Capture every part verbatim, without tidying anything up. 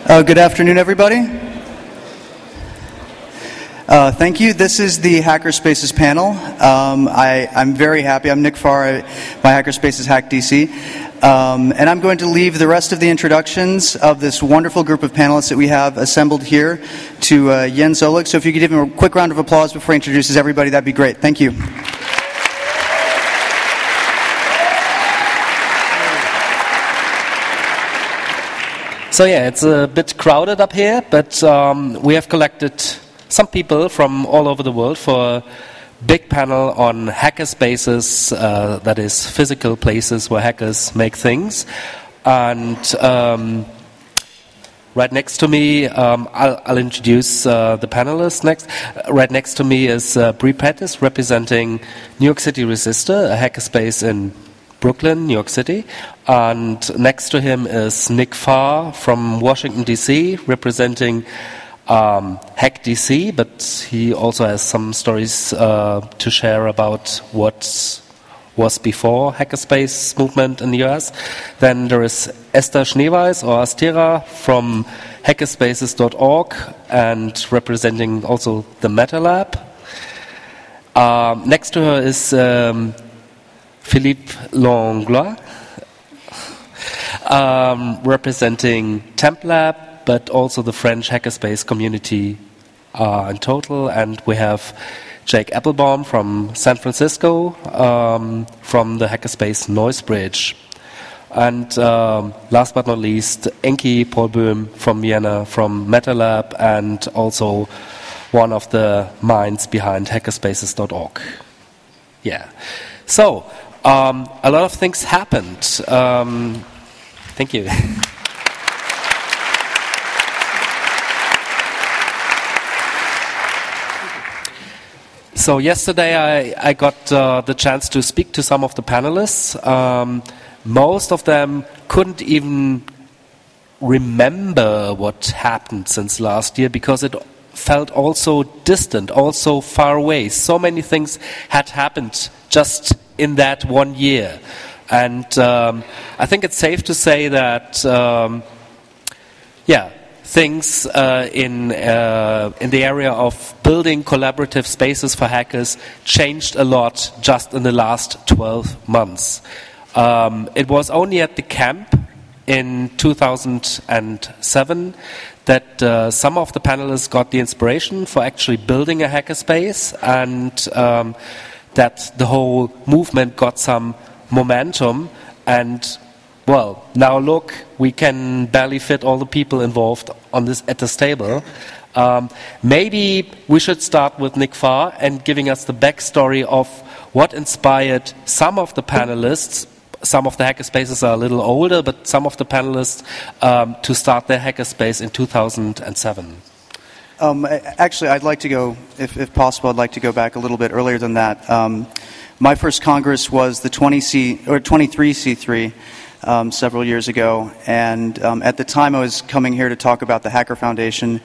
Uh, good afternoon, everybody. Uh, thank you. This is the Hackerspaces panel. Um, I, I'm very happy. I'm Nick Farr. I, my Hackerspace is Hack D C. Um, and I'm going to leave the rest of the introductions of this wonderful group of panelists that we have assembled here to uh, Jens Oleg. So if you could give him a quick round of applause before he introduces everybody, that'd be great. Thank you. So yeah, it's a bit crowded up here, but um, we have collected some people from all over the world for a big panel on hackerspaces, uh, that is physical places where hackers make things. And um, right next to me, um, I'll, I'll introduce uh, the panelists next. Uh, right next to me is uh, Bree Pettis, representing New York City Resistor, a hackerspace in Brooklyn, New York City. And next to him is Nick Farr from Washington, D C, representing um, Hack D C, but he also has some stories uh, to share about what was before hackerspace movement in the U S. Then there is Esther Schneeweiss, or Astera, from hackerspaces dot org and representing also the Meta Lab. Um, next to her is um, Philippe Langlois, um, representing TempLab, but also the French hackerspace community uh, in total. And we have Jake Applebaum from San Francisco, um, from the hackerspace Noisebridge. And um, last but not least, Enki Paulböhm from Vienna, from MetaLab, and also one of the minds behind hackerspaces dot org. Yeah. So, Um, a lot of things happened. Um, thank you. So yesterday I, I got uh, the chance to speak to some of the panelists. Um, most of them couldn't even remember what happened since last year because it felt also distant, also far away. So many things had happened just in that one year. And um, I think it's safe to say that, um, yeah, things uh, in uh, in the area of building collaborative spaces for hackers changed a lot just in the last twelve months. Um, it was only at the camp in two thousand seven that uh, some of the panelists got the inspiration for actually building a hackerspace, and um, that the whole movement got some momentum. And, well, now look, we can barely fit all the people involved on this at this table. Um, maybe we should start with Nick Farr and giving us the backstory of what inspired some of the panelists. Some of the hackerspaces are a little older, but some of the panelists um, to start their hackerspace in two thousand seven. Um, actually, I'd like to go, if, if possible, I'd like to go back a little bit earlier than that. Um, my first Congress was the twenty C or twenty-three C three um, several years ago, and um, at the time I was coming here to talk about the Hacker Foundation,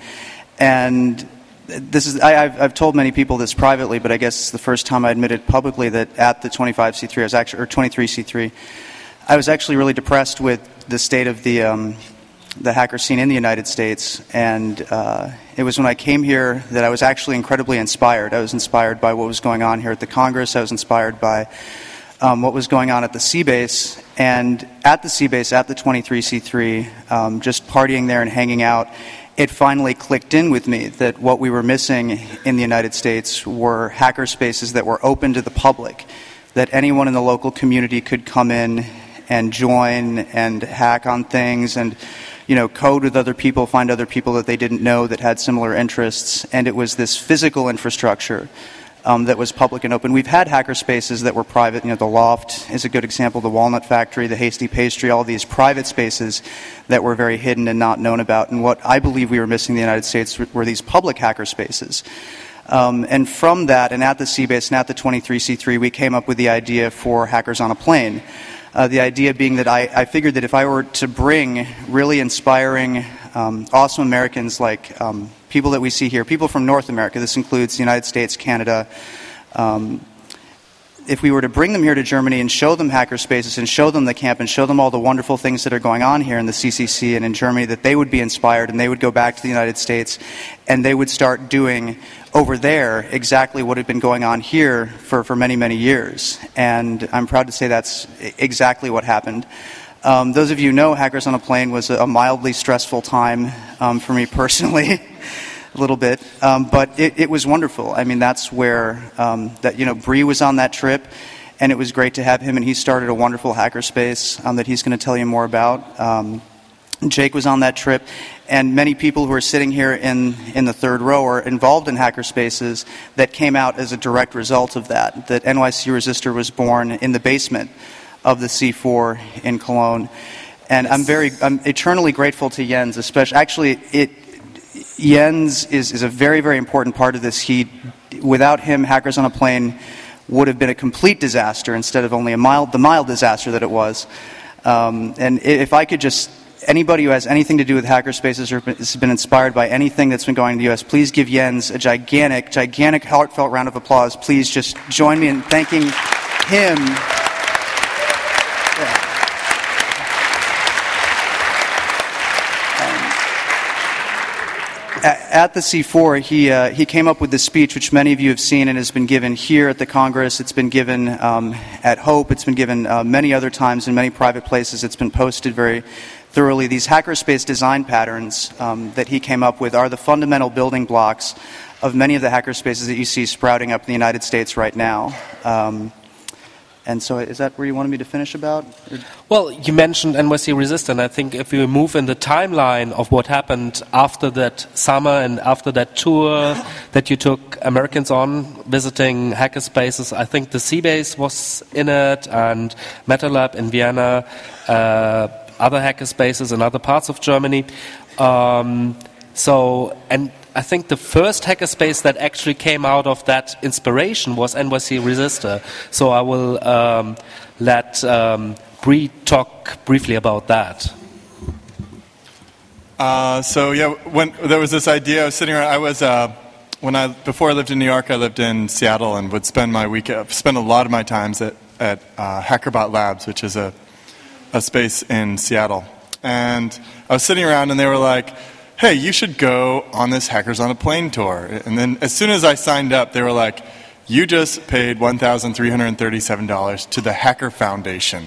and this is I, I've, I've told many people this privately, but I guess it's the first time I admitted publicly that at the twenty-five C three, I was actually, or twenty-three C three, I was actually really depressed with the state of the um, the hacker scene in the United States, and uh, it was when I came here that I was actually incredibly inspired. I was inspired by what was going on here at the Congress. I was inspired by um, what was going on at the C-Base, and at the C-Base, at the twenty-three C three, um, just partying there and hanging out, it finally clicked in with me that what we were missing in the United States were hacker spaces that were open to the public, that anyone in the local community could come in and join and hack on things and, you know, code with other people, find other people that they didn't know that had similar interests. And it was this physical infrastructure um, that was public and open. We've had hacker spaces that were private. You know, the Loft is a good example, the Walnut Factory, the Hasty Pastry, all these private spaces that were very hidden and not known about. And what I believe we were missing in the United States were these public hacker spaces. Um, and from that, and at the C-Base and at the twenty-three C three, we came up with the idea for Hackers on a Plane. Uh, the idea being that I, I figured that if I were to bring really inspiring, um, awesome Americans like um, people that we see here, people from North America, this includes the United States, Canada, um, if we were to bring them here to Germany and show them hackerspaces and show them the camp and show them all the wonderful things that are going on here in the C C C and in Germany, that they would be inspired and they would go back to the United States and they would start doing over there exactly what had been going on here for, for many, many years. And I'm proud to say that's exactly what happened. Um, those of you who know Hackers on a Plane was a mildly stressful time um, for me personally. A little bit, um, but it, it was wonderful. I mean, that's where um, that you know Bree was on that trip, and it was great to have him. And he started a wonderful hackerspace um, that he's going to tell you more about. Um, Jake was on that trip, and many people who are sitting here in in the third row are involved in hackerspaces that came out as a direct result of that. That N Y C Resistor was born in the basement of the C four in Cologne, and I'm very I'm eternally grateful to Jens, especially. Actually, it. Jens is, is a very, very important part of this. He, without him, Hackers on a Plane would have been a complete disaster instead of only a mild, the mild disaster that it was. Um, and if I could just, anybody who has anything to do with hackerspaces or has been inspired by anything that's been going on in the U S, please give Jens a gigantic, gigantic, heartfelt round of applause. Please just join me in thanking him. Yeah. At the C four, he uh, he came up with this speech, which many of you have seen and has been given here at the Congress. It's been given um, at Hope. It's been given uh, many other times in many private places. It's been posted very thoroughly. These hackerspace design patterns um, that he came up with are the fundamental building blocks of many of the hackerspaces that you see sprouting up in the United States right now. Um, And so is that where you wanted me to finish about? Well, you mentioned N Y C Resistor, and I think if we move in the timeline of what happened after that summer and after that tour that you took Americans on visiting hackerspaces, I think the C-Base was in it and MetaLab in Vienna, uh, other hackerspaces in other parts of Germany. Um, so, and I think the first hackerspace that actually came out of that inspiration was N Y C Resistor. So I will um, let um, Bree talk briefly about that. Uh, so yeah, when there was this idea, I was sitting around. I was uh, when I before I lived in New York, I lived in Seattle and would spend my week spend a lot of my times at at uh, HackerBot Labs, which is a a space in Seattle. And I was sitting around, and they were like, hey, you should go on this Hackers on a Plane tour. And then as soon as I signed up, they were like, you just paid one thousand three hundred thirty-seven dollars to the Hacker Foundation.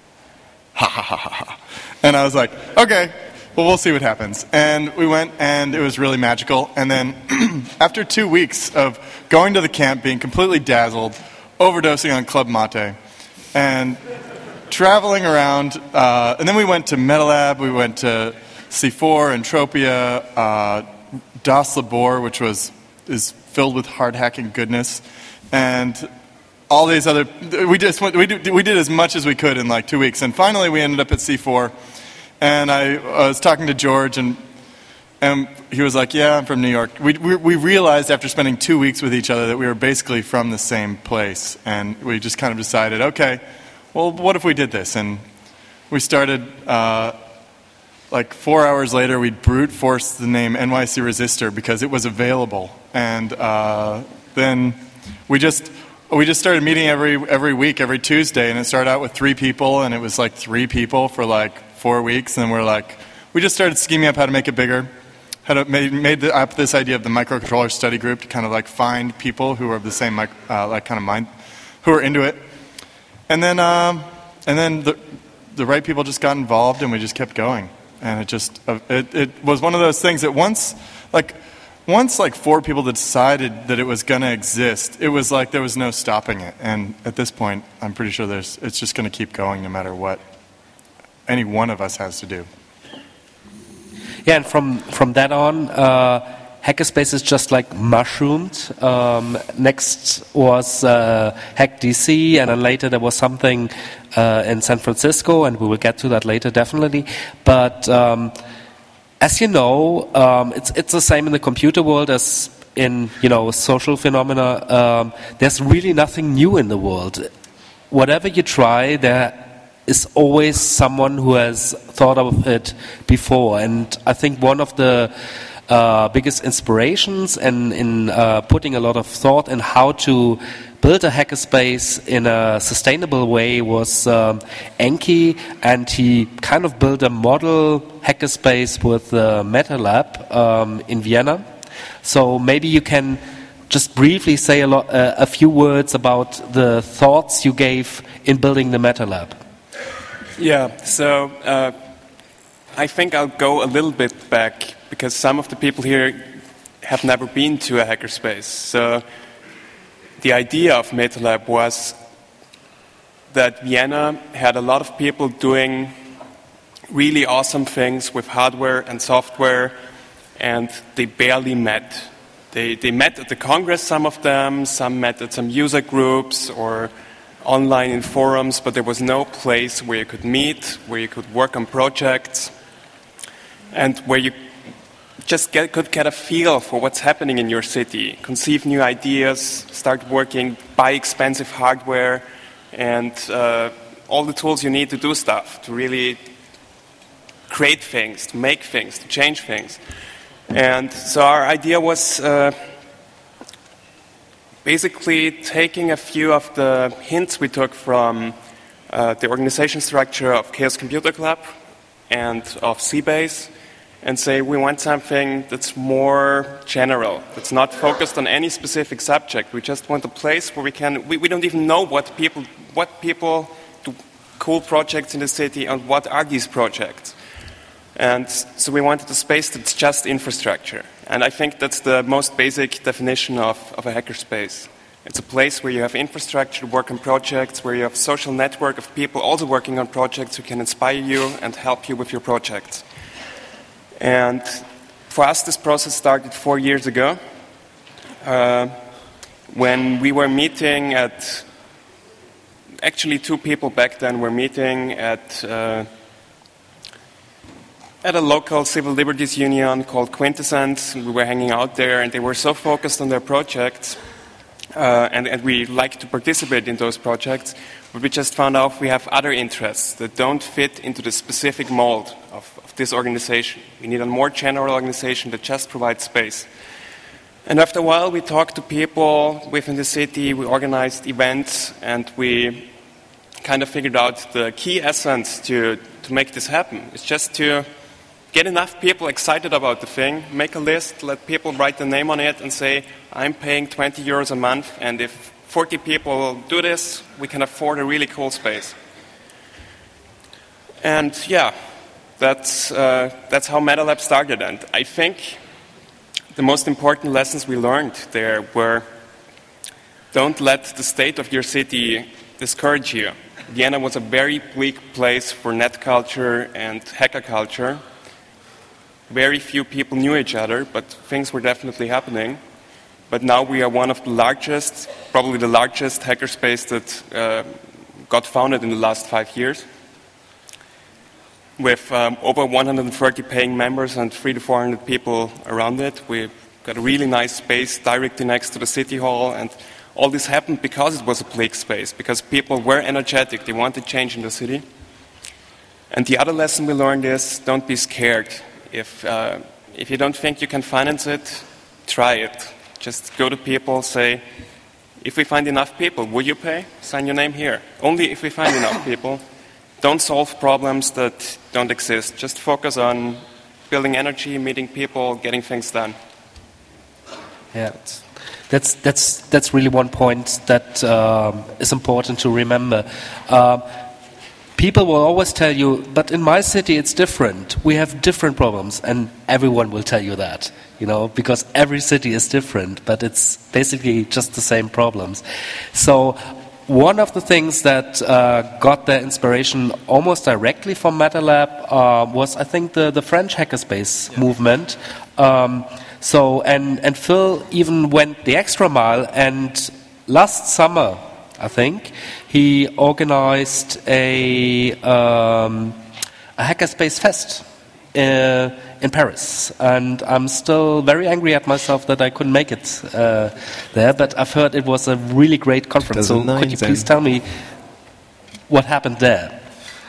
Ha ha ha ha ha. And I was like, okay, well, we'll see what happens. And we went, and it was really magical. And then after two weeks of going to the camp, being completely dazzled, overdosing on Club Mate, and traveling around, uh, and then we went to MetaLab, we went to C four, Entropia, uh, Das Labor, which was is filled with hard hacking goodness, and all these other. We just went, we did, we did as much as we could in like two weeks, and finally we ended up at C four, and I, I was talking to George, and and he was like, "Yeah, I'm from New York." We, we we realized after spending two weeks with each other that we were basically from the same place, and we just kind of decided, okay, well, what if we did this? And we started. Uh, Like four hours later, we brute forced the name N Y C Resistor because it was available, and uh, then we just we just started meeting every every week, every Tuesday, and it started out with three people, and it was like three people for like four weeks, and we're like, we just started scheming up how to make it bigger, how to made made the, up this idea of the microcontroller study group to kind of like find people who are of the same uh, like kind of mind, who are into it, and then um, and then the the right people just got involved, and we just kept going. And it just, uh, it, it was one of those things that once, like, once like four people decided that it was going to exist, it was like there was no stopping it. And at this point, I'm pretty sure there's, it's just going to keep going no matter what any one of us has to do. Yeah, and from, from that on, uh, hackerspaces just like mushroomed. Um, next was uh, HackDC, and then later there was something uh, in San Francisco, and we will get to that later, definitely. But um, as you know, um, it's it's the same in the computer world as in you know social phenomena. Um, there's really nothing new in the world. Whatever you try, there is always someone who has thought of it before, and I think one of the uh, biggest inspirations and in uh, putting a lot of thought in how to build a hackerspace in a sustainable way was um, Enki, and he kind of built a model hackerspace with uh, MetaLab um, in Vienna. So maybe you can just briefly say a, lot, uh, a few words about the thoughts you gave in building the MetaLab. Yeah, so uh, I think I'll go a little bit back because some of the people here have never been to a hackerspace. So the idea of MetaLab was that Vienna had a lot of people doing really awesome things with hardware and software, and they barely met. They, they met at the Congress, some of them, some met at some user groups or online in forums, but there was no place where you could meet, where you could work on projects, and where you just get, could get a feel for what's happening in your city, conceive new ideas, start working, buy expensive hardware, and uh, all the tools you need to do stuff, to really create things, to make things, to change things. And so our idea was uh, basically taking a few of the hints we took from uh, the organization structure of Chaos Computer Club and of C-Base, and say we want something that's more general, that's not focused on any specific subject. We just want a place where we can, we, we don't even know what people, what people do cool projects in the city and what are these projects. And so we wanted a space that's just infrastructure. And I think that's the most basic definition of, of a hackerspace. It's a place where you have infrastructure, work on projects, where you have a social network of people also working on projects who can inspire you and help you with your projects. And for us, this process started four years ago uh, when we were meeting at, actually two people back then were meeting at uh, at a local civil liberties union called Quintessence. We were hanging out there, and they were so focused on their projects, uh, and, and we like to participate in those projects, but we just found out we have other interests that don't fit into the specific mold of, of this organization. We need a more general organization that just provides space. And after a while, we talked to people within the city, we organized events, and we kind of figured out the key essence to, to make this happen. It's just to get enough people excited about the thing, make a list, let people write their name on it and say, I'm paying twenty euros a month, and if forty people do this, we can afford a really cool space. And yeah, that's, uh, that's how MetaLab started. And I think the most important lessons we learned there were, don't let the state of your city discourage you. Vienna was a very bleak place for net culture and hacker culture. Very few people knew each other, but things were definitely happening. But now we are one of the largest, probably the largest hackerspace that uh, got founded in the last five years, with um, over one hundred thirty paying members and three to four hundred people around it. We've got a really nice space directly next to the city hall, and all this happened because it was a bleak space, because people were energetic, they wanted change in the city. And the other lesson we learned is, don't be scared. If, uh, if you don't think you can finance it, try it. Just go to people, say, if we find enough people, will you pay? Sign your name here. Only if we find enough people. Don't solve problems that don't exist. Just focus on building energy, meeting people, getting things done. Yeah, that's that's that's really one point that um, is important to remember. Um, People will always tell you, but in my city it's different. We have different problems, and everyone will tell you that, you know, because every city is different, but it's basically just the same problems. So one of the things that uh, got their inspiration almost directly from MetaLab uh, was, I think, the, the French hackerspace yeah. movement. Um, so and and Phil even went the extra mile, and last summer, I think, he organized a, um, a Hackerspace Fest uh, in Paris. And I'm still very angry at myself that I couldn't make it uh, there, but I've heard it was a really great conference. So could you please tell me what happened there?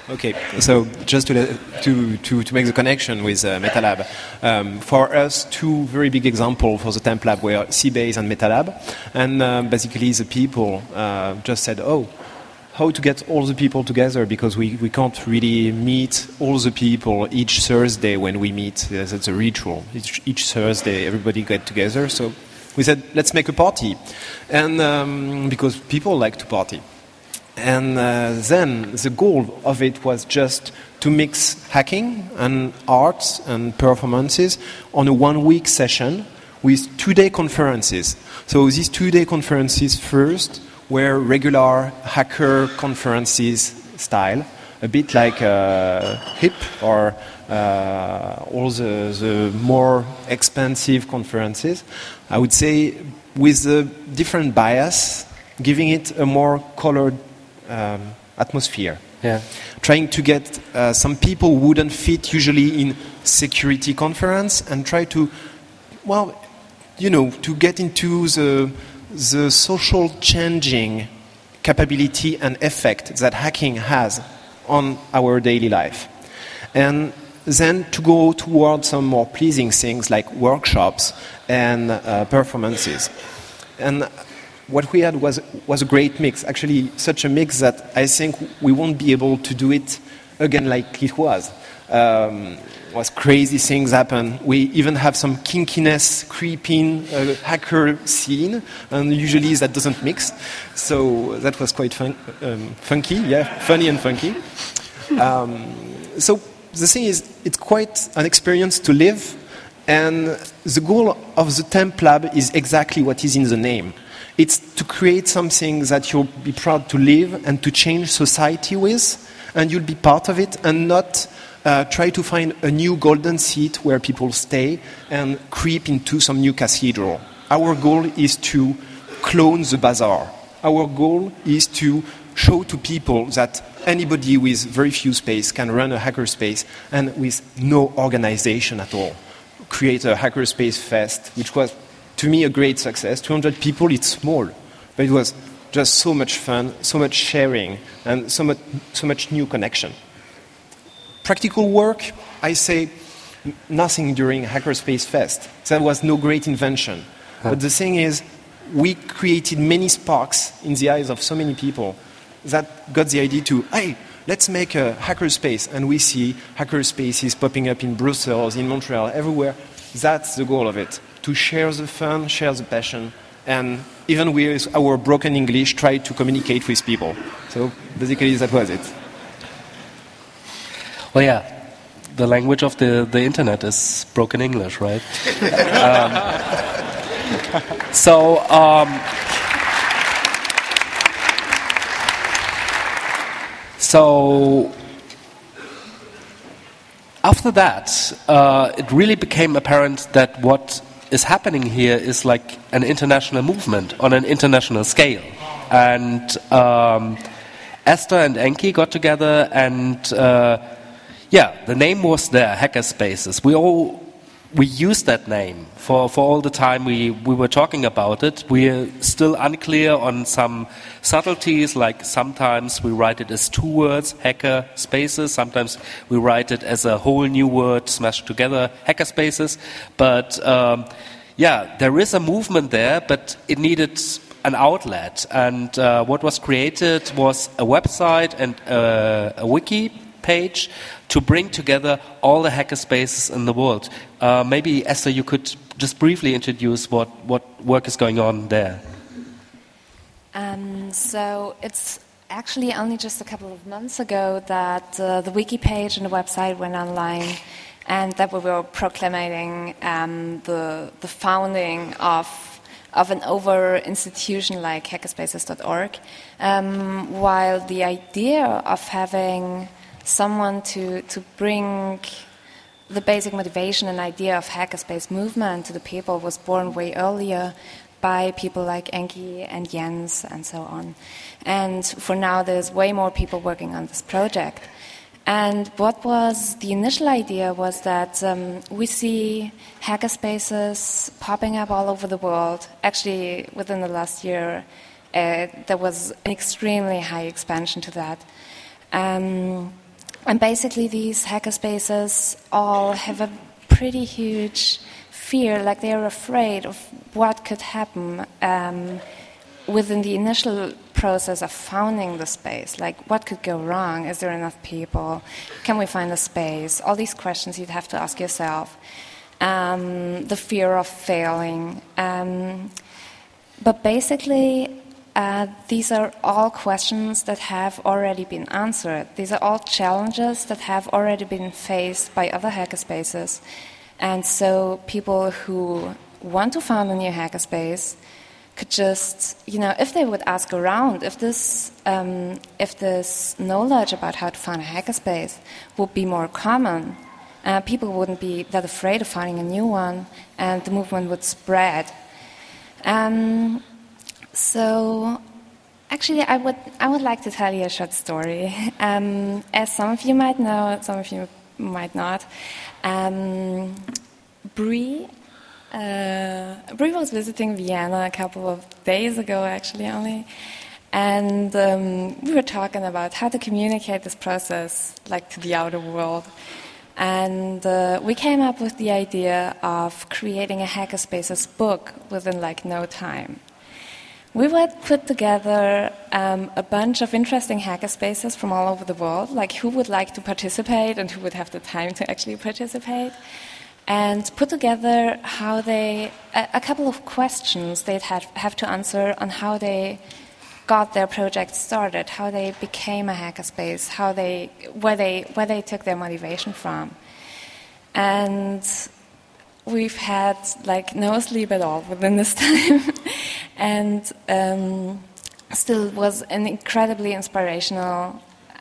Okay, so just to to to, to make the connection with uh, MetaLab, um, for us, two very big examples for the Temp Lab were C-Base and MetaLab, and uh, basically the people uh, just said, oh, how to get all the people together, because we, we can't really meet all the people each Thursday when we meet. That's a ritual. Each, each Thursday everybody get together, so we said, let's make a party, and um, because people like to party. And uh, then the goal of it was just to mix hacking and arts and performances on a one-week session with two-day conferences. So these two-day conferences first were regular hacker conferences style, a bit like uh, HIP or uh, all the, the more expensive conferences. I would say with a different bias, giving it a more colored Um, atmosphere. Yeah. Trying to get uh, some people who wouldn't fit usually in security conference and try to, well, you know, to get into the the social changing capability and effect that hacking has on our daily life. And then to go towards some more pleasing things like workshops and uh, performances. And what we had was was a great mix, actually such a mix that I think we won't be able to do it again like it was. Um, was crazy things happen. We even have some kinkiness creeping uh, hacker scene, and usually that doesn't mix. So that was quite fun, um, funky, yeah, funny and funky. Um, so the thing is, it's quite an experience to live, and the goal of the Temp Lab is exactly what is in the name. It's to create something that you'll be proud to live and to change society with, and you'll be part of it, and not uh, try to find a new golden seat where people stay and creep into some new cathedral. Our goal is to clone the bazaar. Our goal is to show to people that anybody with very few space can run a hackerspace, and with no organization at all. Create a hackerspace fest, which was, to me, a great success. two hundred people, it's small, but it was just so much fun, so much sharing, and so much, so much new connection. Practical work, I say nothing during Hackerspace Fest. That was no great invention. Huh. But the thing is, we created many sparks in the eyes of so many people that got the idea to, hey, let's make a hackerspace. And we see hackerspaces popping up in Brussels, in Montreal, everywhere. That's the goal of it. To share the fun, share the passion, and even with our broken English, try to communicate with people. So basically that was it. Well, yeah, the language of the, the internet is broken English, right? um, so, um, so after that, uh, it really became apparent that what is happening here is like an international movement on an international scale. And um, Esther and Enki got together, and uh, yeah, the name was there, Hackerspaces. We all we used that name for, for all the time we, we were talking about it. We're still unclear on some subtleties, like sometimes we write it as two words, hacker spaces. Sometimes we write it as a whole new word smashed together, hacker spaces. But um, yeah, there is a movement there, but it needed an outlet. And uh, what was created was a website and uh, a wiki page to bring together all the hacker spaces in the world. Uh, maybe, Esther, you could just briefly introduce what, what work is going on there. Um, so it's actually only just a couple of months ago that uh, the wiki page and the website went online, and that we were proclaiming um, the, the founding of of an over institution like hackerspaces dot org, um, while the idea of having someone to, to bring the basic motivation and idea of hackerspace movement to the people was born way earlier by people like Enki and Jens and so on. And for now, there's way more people working on this project. And what was the initial idea was that um, we see hackerspaces popping up all over the world. Actually, within the last year, uh, there was an extremely high expansion to that. Um, and basically these hackerspaces all have a pretty huge fear, like they are afraid of what could happen um, within the initial process of founding the space. Like, what could go wrong? Is there enough people? Can we find a space? All these questions you'd have to ask yourself. Um, the fear of failing. Um, but basically, uh, these are all questions that have already been answered. These are all challenges that have already been faced by other hackerspaces. And so people who want to found a new hackerspace could just, you know, if they would ask around, if this, um, if this knowledge about how to found a hackerspace would be more common, uh, people wouldn't be that afraid of finding a new one, and the movement would spread. Um, so, actually, I would I would like to tell you a short story. Um, as some of you might know, some of you might not. Um, Bree. Uh, Bree was visiting Vienna a couple of days ago, actually, only, and um, we were talking about how to communicate this process, like, to the outer world. And uh, we came up with the idea of creating a hackerspaces book within, like, no time. We would put together um, a bunch of interesting hackerspaces from all over the world, like who would like to participate and who would have the time to actually participate, and put together how they, a, a couple of questions they'd have, have to answer on how they got their project started, how they became a hackerspace, how they, where they, where they took their motivation from. And we've had like no sleep at all within this time, and um, still was an incredibly inspirational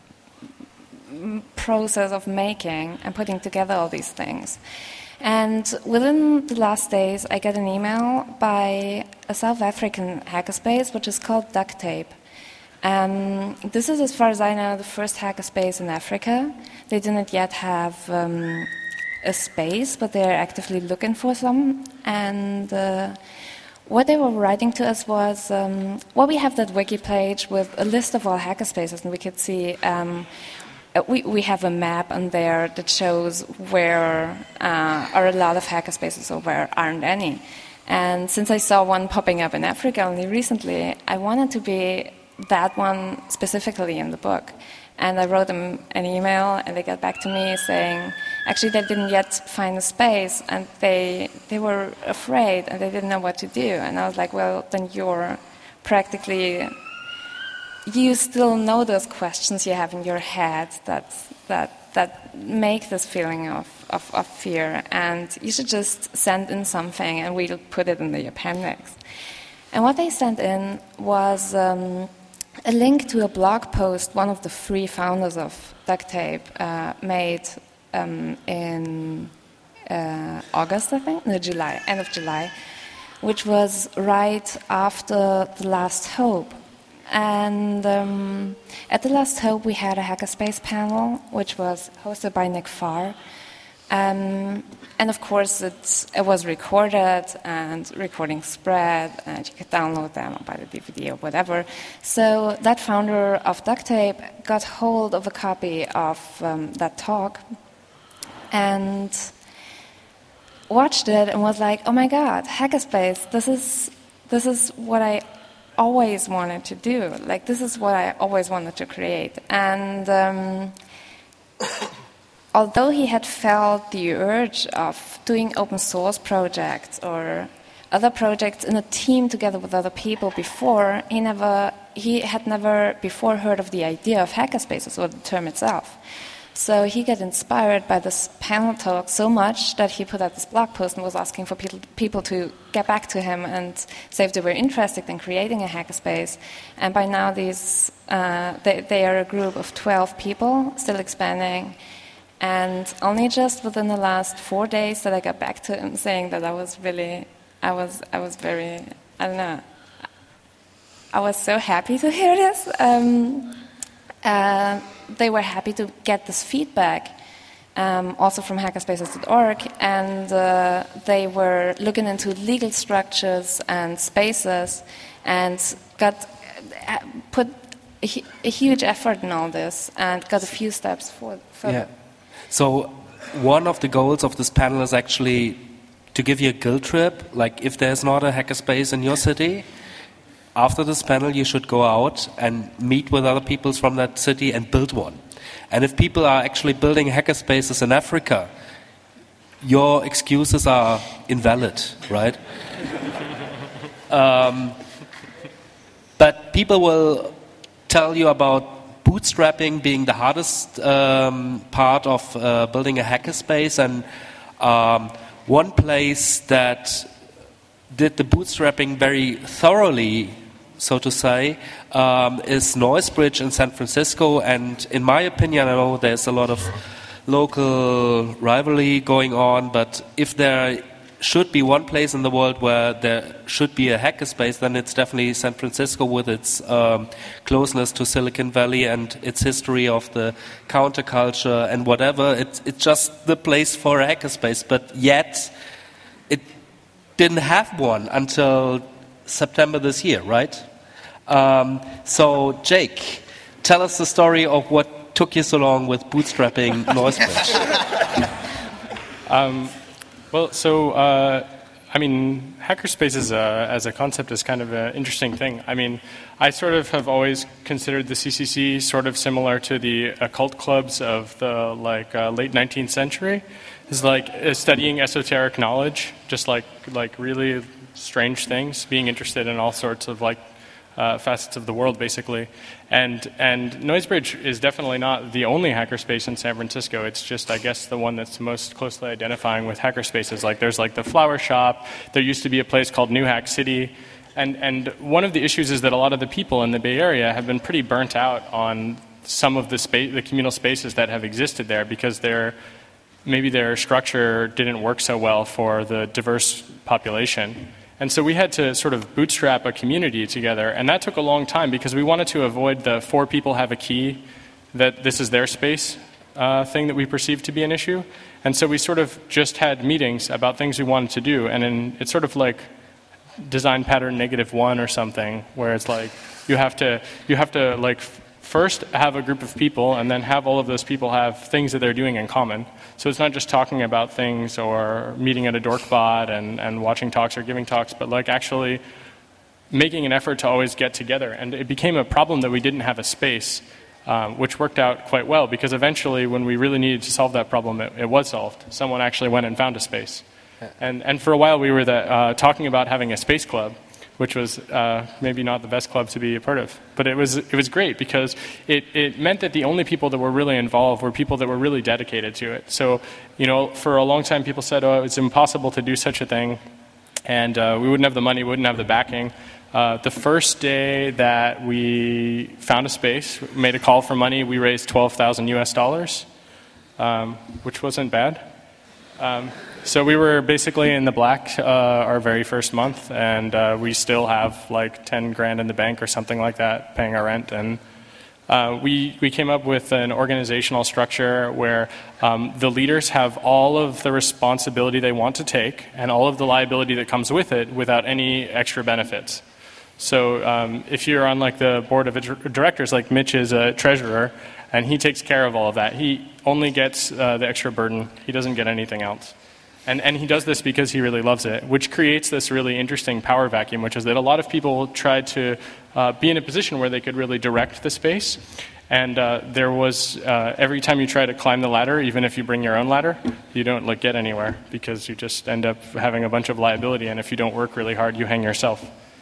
process of making and putting together all these things. And within the last days, I got an email by a South African hackerspace, which is called Duct Tape. Um, this is, as far as I know, the first hackerspace in Africa. They didn't yet have um, a space, but they're actively looking for some. And uh, what they were writing to us was, um, well, we have that wiki page with a list of all hackerspaces, and we could see um, We, we have a map on there that shows where uh, are a lot of hackerspaces or where aren't any. And since I saw one popping up in Africa only recently, I wanted to be that one specifically in the book. And I wrote them an email, and they got back to me saying, actually, they didn't yet find a space, and they they were afraid, and they didn't know what to do. And I was like, well, then you're practically... you still know those questions you have in your head that that that make this feeling of, of, of fear, and you should just send in something and we'll put it in the appendix. And what they sent in was um, a link to a blog post one of the three founders of Duct Tape uh, made um, in uh, August, I think, no, July, end of July, which was right after The Last Hope. And um, at The Last Hope, we had a hackerspace panel, which was hosted by Nick Farr. Um, and of course, it, it was recorded, and recording spread, and you could download them or buy the D V D or whatever. So that founder of Duct Tape got hold of a copy of um, that talk and watched it and was like, oh my God, hackerspace, this is, this is what I always wanted to do. Like, this is what I always wanted to create. And um, although he had felt the urge of doing open source projects or other projects in a team together with other people before, he never he had never before heard of the idea of hackerspaces or the term itself. So he got inspired by this panel talk so much that he put out this blog post and was asking for people, people to get back to him and say if they were interested in creating a hackerspace. And by now, these uh, they, they are a group of twelve people, still expanding. And only just within the last four days that I got back to him saying that I was really, I was, I was very, I don't know, I was so happy to hear this. Um, uh, they were happy to get this feedback, um, also from hackerspaces dot org, and uh, they were looking into legal structures and spaces, and got uh, put a, hu- a huge effort in all this and got a few steps for, further. Yeah. So one of the goals of this panel is actually to give you a guilt trip. Like if there's not a hackerspace in your city, after this panel you should go out and meet with other people from that city and build one. And if people are actually building hackerspaces in Africa, your excuses are invalid, right? um, but people will tell you about bootstrapping being the hardest um, part of uh, building a hackerspace, and um, one place that did the bootstrapping very thoroughly, so to say, um, is Noisebridge in San Francisco. And in my opinion, I know there's a lot of local rivalry going on, but if there should be one place in the world where there should be a hackerspace, then it's definitely San Francisco, with its um, closeness to Silicon Valley and its history of the counterculture and whatever. It's, it's just the place for a hackerspace, but yet it didn't have one until September this year, right? Um, so, Jake, tell us the story of what took you so long with bootstrapping Noisebridge. um, well, so, uh, I mean, hackerspaces uh, as a concept is kind of an interesting thing. I mean, I sort of have always considered the C C C sort of similar to the occult clubs of the like uh, late nineteenth century. It's like uh, studying esoteric knowledge, just like like really strange things, being interested in all sorts of like uh, facets of the world, basically. And and Noisebridge is definitely not the only hackerspace in San Francisco. It's just, I guess, the one that's most closely identifying with hackerspaces. Like there's like the Flower Shop. There used to be a place called New Hack City. And and one of the issues is that a lot of the people in the Bay Area have been pretty burnt out on some of the space, the communal spaces that have existed there, because they're maybe their structure didn't work so well for the diverse population. And so we had to sort of bootstrap a community together, and that took a long time because we wanted to avoid the four people have a key, that this is their space uh, thing that we perceived to be an issue. And so we sort of just had meetings about things we wanted to do, and then it's sort of like design pattern negative one or something, where it's like you have to you have to like first have a group of people, and then have all of those people have things that they're doing in common. So it's not just talking about things or meeting at a dorkbot and, and watching talks or giving talks, but like actually making an effort to always get together. And it became a problem that we didn't have a space, um, which worked out quite well, because eventually when we really needed to solve that problem, it, it was solved. Someone actually went and found a space. And, and for a while we were the, uh, talking about having a space club, which was uh, maybe not the best club to be a part of. But it was it was great because it, it meant that the only people that were really involved were people that were really dedicated to it. So, you know, for a long time people said, oh, it's impossible to do such a thing, and uh, we wouldn't have the money, we wouldn't have the backing. Uh, the first day that we found a space, made a call for money, we raised twelve thousand U S dollars, um, which wasn't bad. Um, so we were basically in the black uh, our very first month, and uh, we still have like ten grand in the bank or something like that, paying our rent. And uh, we we came up with an organizational structure where um, the leaders have all of the responsibility they want to take and all of the liability that comes with it without any extra benefits. So um, if you're on like the board of directors, like Mitch is a treasurer, and he takes care of all of that. He only gets uh, the extra burden. He doesn't get anything else. And and he does this because he really loves it, which creates this really interesting power vacuum, which is that a lot of people tried to uh, be in a position where they could really direct the space. And uh, there was, uh, every time you try to climb the ladder, even if you bring your own ladder, you don't like, get anywhere, because you just end up having a bunch of liability, and if you don't work really hard, you hang yourself.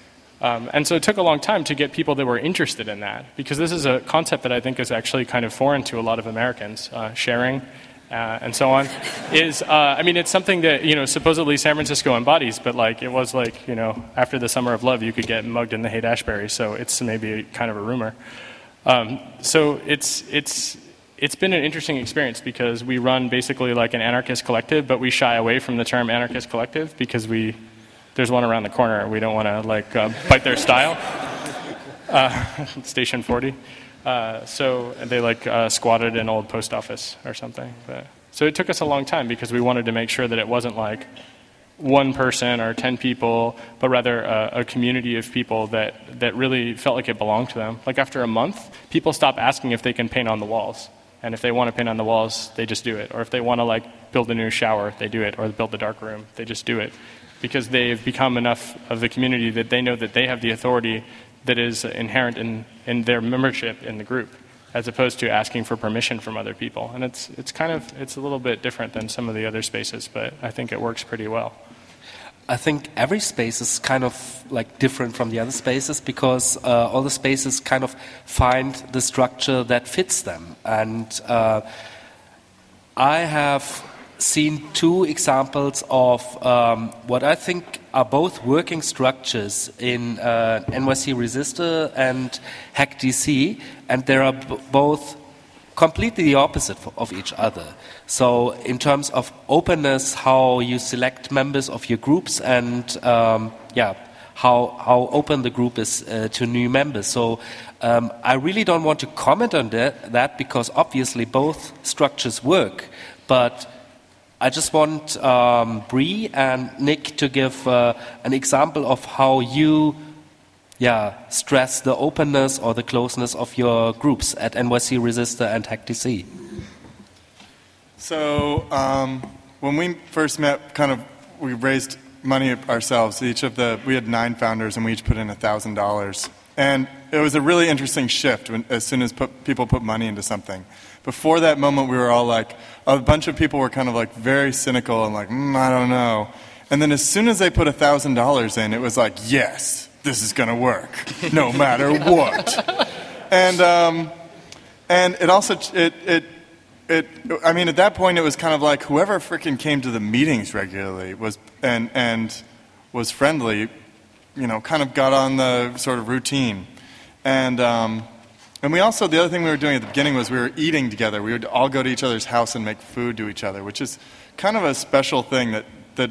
Um, and so it took a long time to get people that were interested in that, because this is a concept that I think is actually kind of foreign to a lot of Americans, uh, sharing uh, and so on. Is uh, I mean, it's something that, you know, supposedly San Francisco embodies, but like it was like, you know, after the Summer of Love, you could get mugged in the Haight-Ashbury, so it's maybe kind of a rumor. Um, so it's it's it's been an interesting experience, because we run basically like an anarchist collective, but we shy away from the term anarchist collective because we there's one around the corner. We don't want to like uh, bite their style. Uh, Station forty. Uh, so they like uh, squatted an old post office or something. But, so it took us a long time because we wanted to make sure that it wasn't like one person or ten people, but rather a, a community of people that, that really felt like it belonged to them. Like after a month, people stop asking if they can paint on the walls. And if they want to paint on the walls, they just do it. Or if they want to like build a new shower, they do it. Or build the dark room, they just do it. Because they've become enough of the community that they know that they have the authority that is inherent in, in their membership in the group, as opposed to asking for permission from other people. And it's it's kind of it's a little bit different than some of the other spaces, but I think it works pretty well. I think every space is kind of like different from the other spaces because uh, all the spaces kind of find the structure that fits them. And uh, I have seen two examples of um, what I think are both working structures in uh, N Y C Resistor and HackDC, and they are b- both completely the opposite of each other. So in terms of openness, how you select members of your groups, and um, yeah, how how open the group is uh, to new members. So um, I really don't want to comment on that, that because obviously both structures work, but I just want um, Bree and Nick to give uh, an example of how you yeah, stress the openness or the closeness of your groups at N Y C Resistor and HackDC. So um, when we first met, kind of, we raised money ourselves. Each of the, we had nine founders, and we each put in a thousand dollars. And it was a really interesting shift when, as soon as put, people put money into something. Before that moment, we were all like, a bunch of people were kind of like very cynical and like, mm, I don't know. And then as soon as they put a thousand dollars in, it was like, yes, this is going to work, no matter what. And um, and it also it it it. I mean, at that point, it was kind of like whoever freaking came to the meetings regularly was and and was friendly, you know, kind of got on the sort of routine. And um, and we also, the other thing we were doing at the beginning was we were eating together. We would all go to each other's house and make food to each other, which is kind of a special thing that that.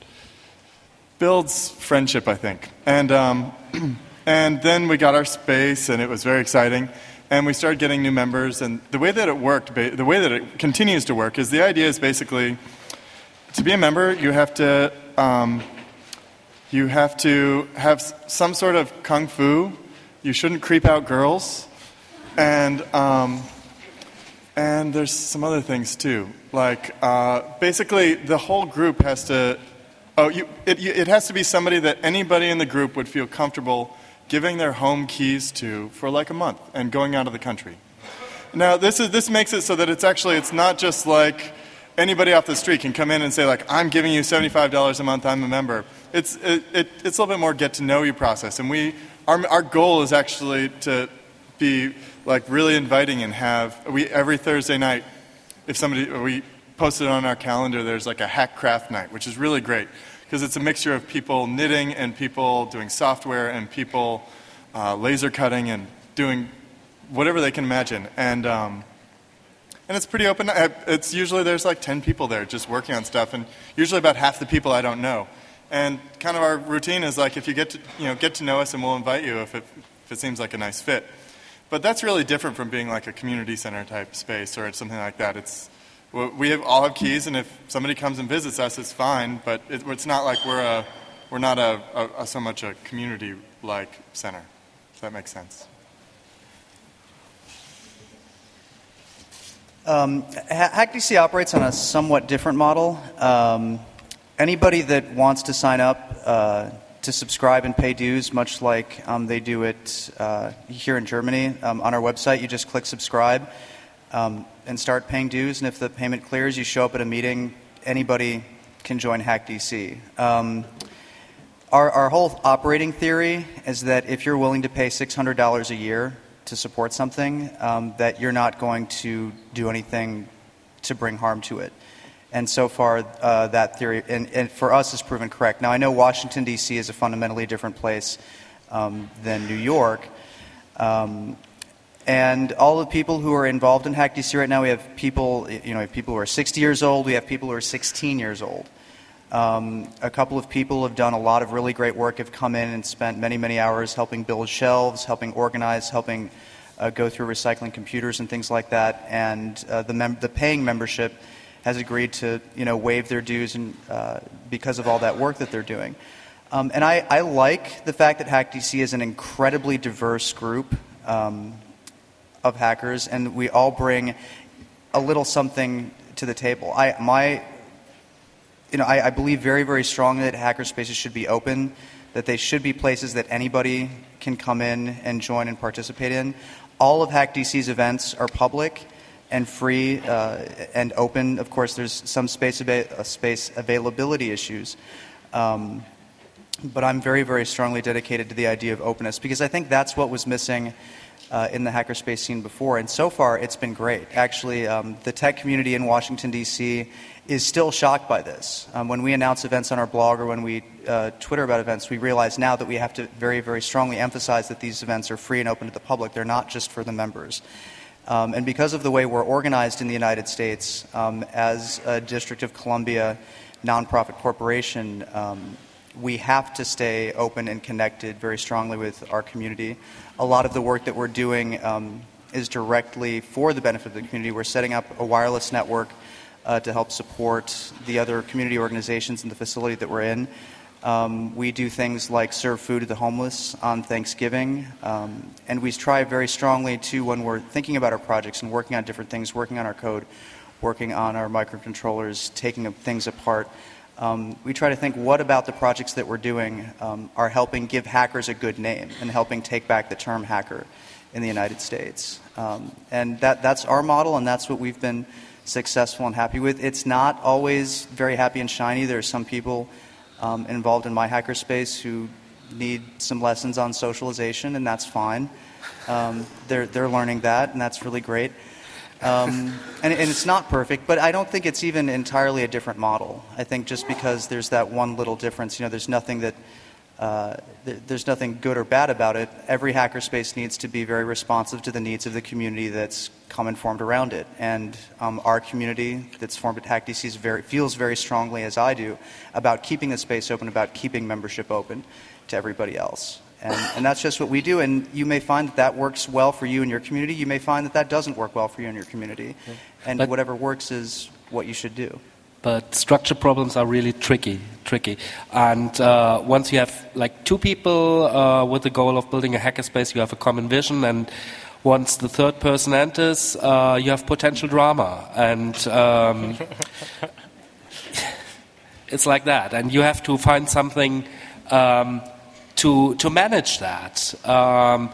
builds friendship, I think. And um, and then we got our space, and it was very exciting. And we started getting new members. And the way that it worked, the way that it continues to work, is the idea is basically to be a member, you have to um, you have to have some sort of kung fu. You shouldn't creep out girls, and um, and there's some other things too. Like uh, basically, the whole group has to. Oh, you, it, it has to be somebody that anybody in the group would feel comfortable giving their home keys to for like a month and going out of the country. Now, this is this makes it so that it's actually, it's not just like anybody off the street can come in and say like, I'm giving you seventy-five dollars a month, I'm a member. It's it, it, it's a little bit more get to know you process. And we our our goal is actually to be like really inviting and have, we every Thursday night, if somebody, we posted on our calendar, there's like a hack craft night, which is really great because it's a mixture of people knitting and people doing software and people uh, laser cutting and doing whatever they can imagine. And um, and it's pretty open. It's usually there's like ten people there just working on stuff, and usually about half the people I don't know. And kind of our routine is like if you get to you know get to know us, and we'll invite you if it if it seems like a nice fit. But that's really different from being like a community center type space or something like that. It's we have all have keys, and if somebody comes and visits us, it's fine. But it, it's not like we're a we're not a, a, a so much a community like center. If that makes sense. Um, HackDC operates on a somewhat different model. Um, anybody that wants to sign up uh, to subscribe and pay dues, much like um, they do it uh, here in Germany, um, on our website, you just click subscribe. Um, and start paying dues, and if the payment clears, you show up at a meeting, anybody can join HackDC. Um, our, our whole operating theory is that if you're willing to pay six hundred dollars a year to support something, um, that you're not going to do anything to bring harm to it. And so far, uh, that theory, and, and for us, has proven correct. Now, I know Washington, D C is a fundamentally different place um, than New York. Um, And all the people who are involved in HackDC right now, we have people, you know, we have people who are sixty years old. We have people who are sixteen years old. Um, a couple of people have done a lot of really great work, have come in and spent many, many hours helping build shelves, helping organize, helping uh, go through recycling computers and things like that. And uh, the, mem- the paying membership has agreed to, you know, waive their dues and uh, because of all that work that they're doing. Um, and I, I like the fact that HackDC is an incredibly diverse group um, of hackers, and we all bring a little something to the table. I, my, you know, I, I believe very, very strongly that hackerspaces should be open, that they should be places that anybody can come in and join and participate in. All of HackDC's events are public and free uh, and open. Of course, there's some space, ava- uh, space availability issues. Um, but I'm very, very strongly dedicated to the idea of openness, because I think that's what was missing uh, in the hackerspace scene before. And so far, it's been great. Actually, um, the tech community in Washington, D C is still shocked by this. Um, when we announce events on our blog or when we uh, Twitter about events, we realize now that we have to very, very strongly emphasize that these events are free and open to the public. They're not just for the members. Um, and because of the way we're organized in the United States, um, as a District of Columbia nonprofit corporation, um, we have to stay open and connected very strongly with our community. A lot of the work that we're doing um, is directly for the benefit of the community. We're setting up a wireless network uh, to help support the other community organizations in the facility that we're in. Um, we do things like serve food to the homeless on Thanksgiving, um, and we try very strongly to, when we're thinking about our projects and working on different things, working on our code, working on our microcontrollers, taking things apart, um, we try to think, what about the projects that we're doing um, are helping give hackers a good name and helping take back the term hacker in the United States. Um, and that, that's our model, and that's what we've been successful and happy with. It's not always very happy and shiny. There are some people Um, involved in my hackerspace who need some lessons on socialization, and that's fine. Um, they're they're learning that, and that's really great. Um, and, and it's not perfect, but I don't think it's even entirely a different model. I think just because there's that one little difference, you know, there's nothing that uh, th- there's nothing good or bad about it. Every hackerspace needs to be very responsive to the needs of the community that's come and formed around it. And um, our community that's formed at HackDC is very, feels very strongly, as I do, about keeping the space open, about keeping membership open to everybody else. And, and that's just what we do. And you may find that that works well for you and your community. You may find that that doesn't work well for you and your community. And but, whatever works is what you should do. But structure problems are really tricky, tricky. And uh, once you have like two people uh, with the goal of building a hackerspace, you have a common vision, and once the third person enters, uh, you have potential drama. And um, it's like that. And you have to find something um, to to manage that. Um,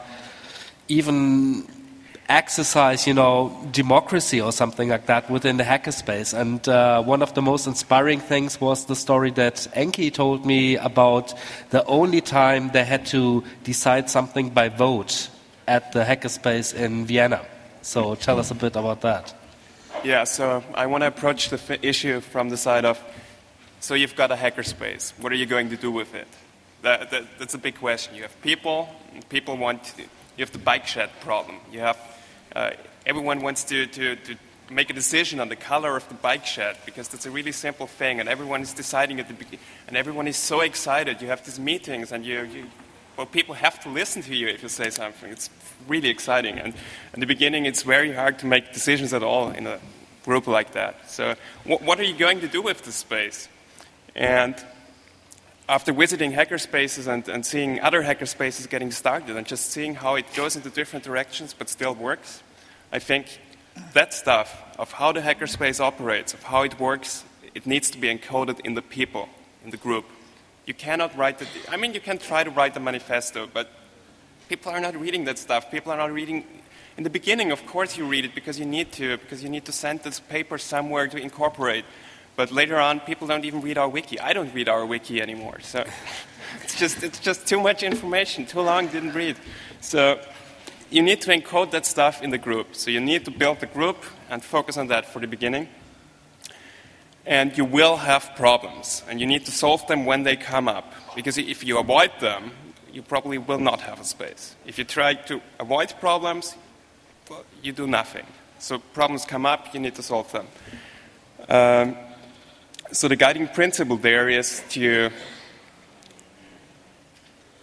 even exercise, you know, democracy or something like that within the hackerspace. And uh, one of the most inspiring things was the story that Enki told me about the only time they had to decide something by vote at the hackerspace in Vienna. So tell us a bit about that. Yeah, so I want to approach the f- issue from the side of, so you've got a hackerspace. What are you going to do with it? That, that, that's a big question. You have people, and people want to, you have the bike shed problem. You have uh, everyone wants to, to, to make a decision on the color of the bike shed, because that's a really simple thing, and everyone is deciding at the beginning, and everyone is so excited. You have these meetings, and you, you well, people have to listen to you if you say something. It's really exciting, and in the beginning, it's very hard to make decisions at all in a group like that. So, wh- what are you going to do with this space? And after visiting hackerspaces and, and seeing other hackerspaces getting started and just seeing how it goes into different directions but still works, I think that stuff of how the hackerspace operates, of how it works, it needs to be encoded in the people, in the group. You cannot write it. I mean, you can try to write the manifesto, but people are not reading that stuff. People are not reading. In the beginning, of course, you read it because you need to, because you need to send this paper somewhere to incorporate. But later on, people don't even read our wiki. I don't read our wiki anymore. So it's just it's just too much information, too long, didn't read. So you need to encode that stuff in the group. So you need to build the group and focus on that for the beginning. And you will have problems, and you need to solve them when they come up. Because if you avoid them, you probably will not have a space. If you try to avoid problems, well, you do nothing. So problems come up, you need to solve them. Um, So the guiding principle there is to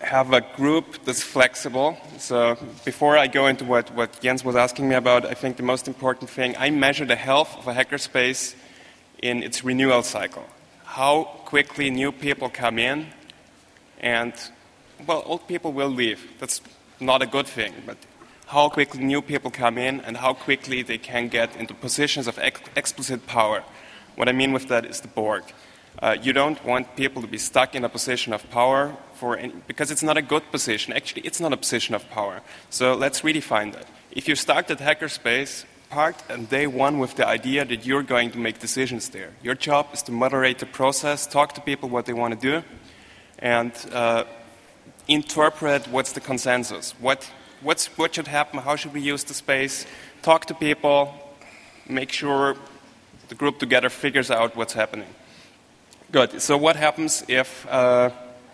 have a group that's flexible. So before I go into what, what Jens was asking me about, I think the most important thing, I measure the health of a hackerspace in its renewal cycle. How quickly new people come in, and, well, old people will leave. That's not a good thing, but how quickly new people come in and how quickly they can get into positions of ex- explicit power. What I mean with that is the board. Uh, you don't want people to be stuck in a position of power for any, because it's not a good position. Actually, it's not a position of power. So let's redefine that. If you start at hackerspace part and day one with the idea that you're going to make decisions there, your job is to moderate the process, talk to people what they want to do, and uh, interpret what's the consensus. What what's, what should happen? How should we use the space? Talk to people, make sure the group together figures out what's happening. Good. So what happens if uh,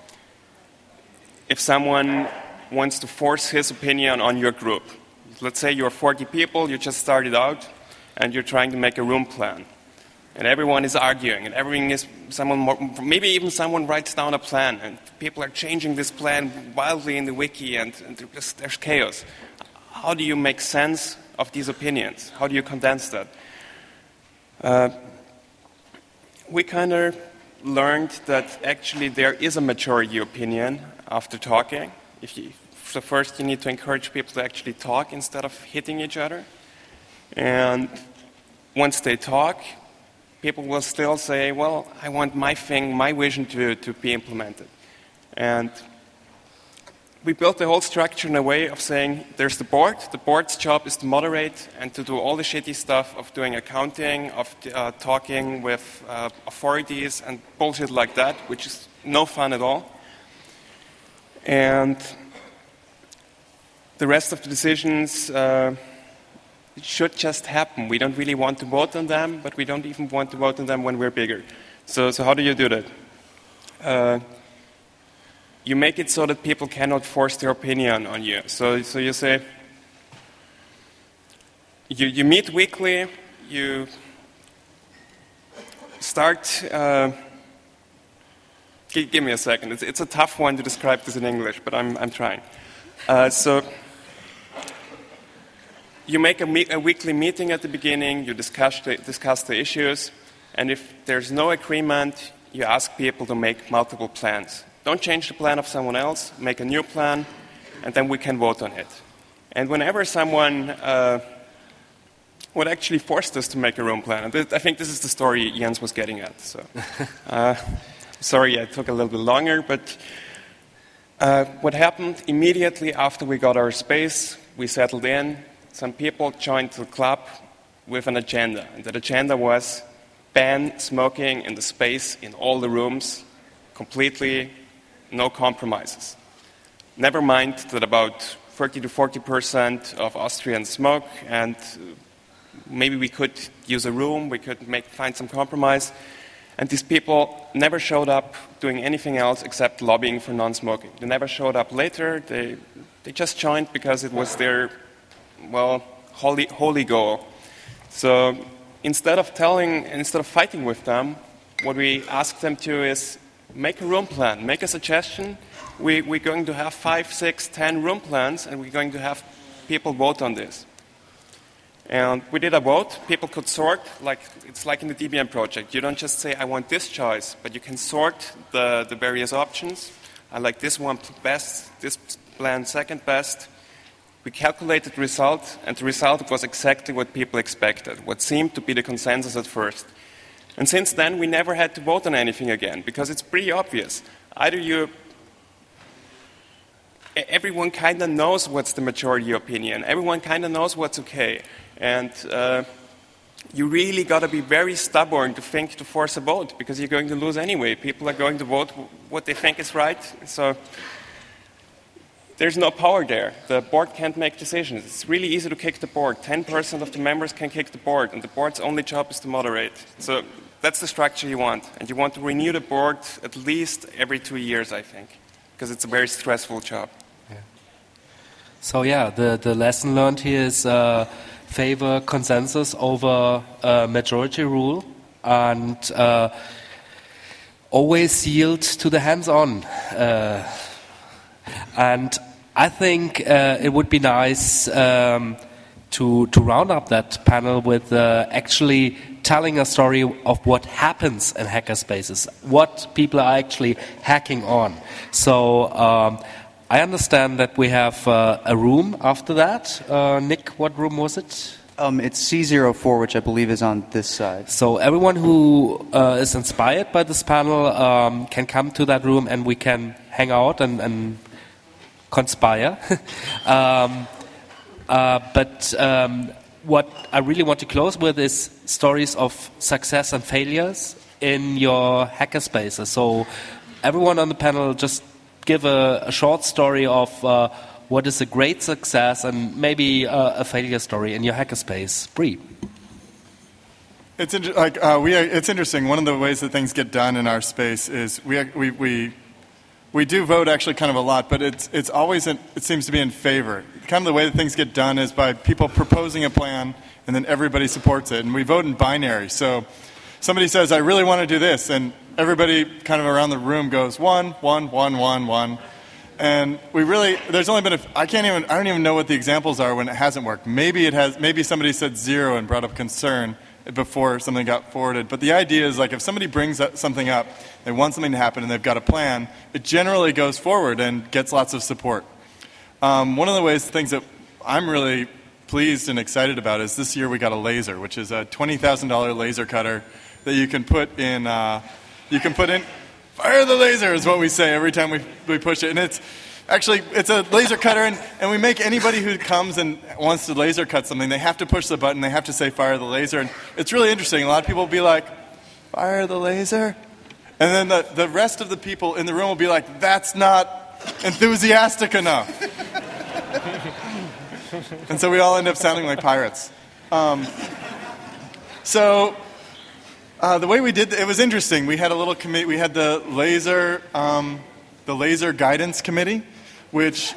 if someone wants to force his opinion on your group? Let's say you're forty people, you just started out, and you're trying to make a room plan. And everyone is arguing, and everything is someone more, maybe even someone writes down a plan, and people are changing this plan wildly in the wiki, and, and there's, there's chaos. How do you make sense of these opinions? How do you condense that? Uh, we kind of learned that actually there is a majority opinion after talking. If you, so first you need to encourage people to actually talk instead of hitting each other. And once they talk, people will still say, well, I want my thing, my vision to, to be implemented. And we built the whole structure in a way of saying there's the board. The board's job is to moderate and to do all the shitty stuff of doing accounting, of uh, talking with uh, authorities and bullshit like that, which is no fun at all. And the rest of the decisions uh, should just happen. We don't really want to vote on them, but we don't even want to vote on them when we're bigger. So, so how do you do that? Uh, You make it so that people cannot force their opinion on you. So, so you say, you, you meet weekly, you start, uh, give, give me a second, it's, it's a tough one to describe this in English, but I'm, I'm trying. Uh, so, you make a, me- a weekly meeting at the beginning, you discuss the, discuss the issues, and if there's no agreement, you ask people to make multiple plans. Don't change the plan of someone else, make a new plan, and then we can vote on it. And whenever someone uh, would actually force us to make a room plan, and th- I think this is the story Jens was getting at. So, uh, sorry, I took a little bit longer, but uh, what happened immediately after we got our space, we settled in, some people joined the club with an agenda, and that agenda was ban smoking in the space in all the rooms, completely. No compromises. Never mind that about thirty to forty percent of Austrians smoke, and maybe we could use a room, we could make, find some compromise. And these people never showed up doing anything else except lobbying for non-smoking. They never showed up later. They they just joined because it was their, well, holy holy goal. So instead of telling, instead of fighting with them, what we asked them to is make a room plan, make a suggestion. We, we're going to have five, six, ten room plans, and we're going to have people vote on this. And we did a vote. People could sort, like it's like in the D B M project. You don't just say, I want this choice, but you can sort the, the various options. I like this one best, this plan second best. We calculated the result, and the result was exactly what people expected, what seemed to be the consensus at first. And since then, we never had to vote on anything again, because it's pretty obvious. Either you... Everyone kind of knows what's the majority opinion. Everyone kind of knows what's okay. And uh, you really got to be very stubborn to think to force a vote, because you're going to lose anyway. People are going to vote what they think is right. So there's no power there. The board can't make decisions. It's really easy to kick the board. ten percent of the members can kick the board, and the board's only job is to moderate. So that's the structure you want. And you want to renew the board at least every two years, I think, because it's a very stressful job. Yeah. So yeah, the, the lesson learned here is uh, favor consensus over uh, majority rule, and uh, always yield to the hands-on uh, And I think uh, it would be nice um, to to round up that panel with uh, actually telling a story of what happens in hackerspaces, what people are actually hacking on. So um, I understand that we have uh, a room after that. Uh, Nick, what room was it? Um, it's C zero four, which I believe is on this side. So everyone who uh, is inspired by this panel um, can come to that room and we can hang out and, and conspire. um, uh, but um, what I really want to close with is stories of success and failures in your hackerspaces. So everyone on the panel just give a, a short story of uh, what is a great success and maybe uh, a failure story in your hackerspace. Bree. It's inter- like uh, we. Are, it's interesting. One of the ways that things get done in our space is we we we we do vote actually kind of a lot, but it's it's always in, it seems to be in favor. Kind of the way that things get done is by people proposing a plan and then everybody supports it, and we vote in binary. So somebody says, "I really want to do this," and everybody kind of around the room goes one, one, one, one, one. And we really, there's only been a, I can't even, I don't even know what the examples are when it hasn't worked. Maybe it has, maybe somebody said zero and brought up concern before something got forwarded. But the idea is like if somebody brings up something up, they want something to happen and they've got a plan, it generally goes forward and gets lots of support. Um, one of the ways, things that I'm really pleased and excited about is this year we got a laser, which is a twenty thousand dollars laser cutter that you can put in, uh, you can put in, fire the laser is what we say every time we we push it. And it's actually, it's a laser cutter, and, and we make anybody who comes and wants to laser cut something, they have to push the button, they have to say fire the laser. And it's really interesting. A lot of people will be like, fire the laser? And then the, the rest of the people in the room will be like, that's not enthusiastic enough. And so we all end up sounding like pirates. Um, so... Uh, the way we did it was interesting. We had a little committee. We had the laser, um, the laser guidance committee, which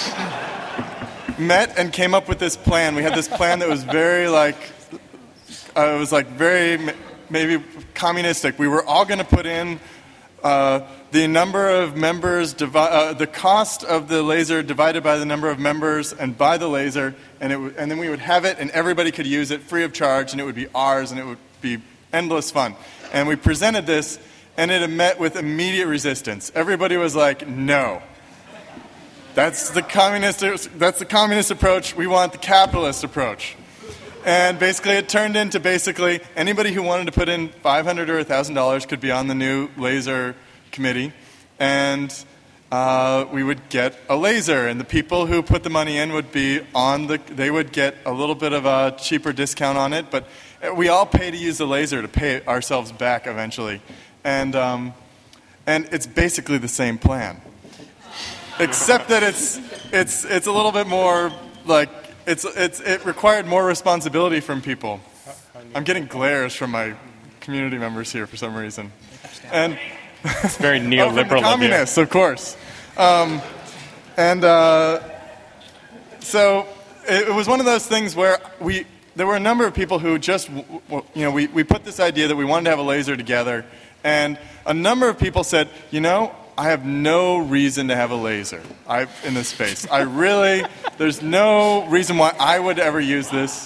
met and came up with this plan. We had this plan that was very like, uh, it was like very maybe communistic. We were all going to put in uh, the number of members, divi- uh, the cost of the laser divided by the number of members, and by the laser, and it w- and then we would have it, and everybody could use it free of charge, and it would be ours, and it would be endless fun. And we presented this, and it met with immediate resistance. Everybody was like, no. That's the communist, that's the communist approach. We want the capitalist approach. And basically it turned into basically anybody who wanted to put in five hundred dollars or one thousand dollars could be on the new laser committee. And uh, we would get a laser. And the people who put the money in would be on the, they would get a little bit of a cheaper discount on it. But we all pay to use the laser to pay ourselves back eventually. And um, and it's basically the same plan. Except that it's it's it's a little bit more like it's it's it required more responsibility from people. I'm getting glares from my community members here for some reason. And it's very neoliberal. Oh, from the communists, of, of course. Um, and uh, so it, it was one of those things where we there were a number of people who just you know we, we put this idea that we wanted to have a laser together, and a number of people said, you know, I have no reason to have a laser I, in this space. I really, there's no reason why I would ever use this.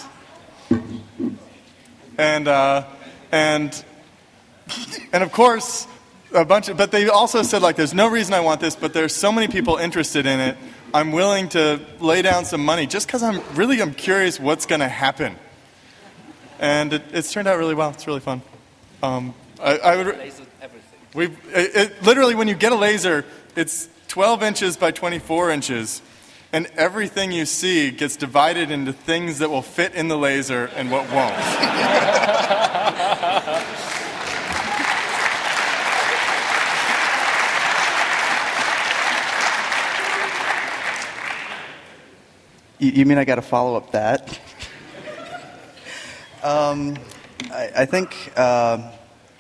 And uh, and and of course, a bunch of, but they also said like, there's no reason I want this, but there's so many people interested in it. I'm willing to lay down some money just because I'm really I'm curious what's going to happen. And it, it's turned out really well. It's really fun. Um, I, I would. We it, it, literally, when you get a laser, it's twelve inches by twenty-four inches, and everything you see gets divided into things that will fit in the laser and what won't. you, you mean I got to follow up that? um, I, I think. Uh,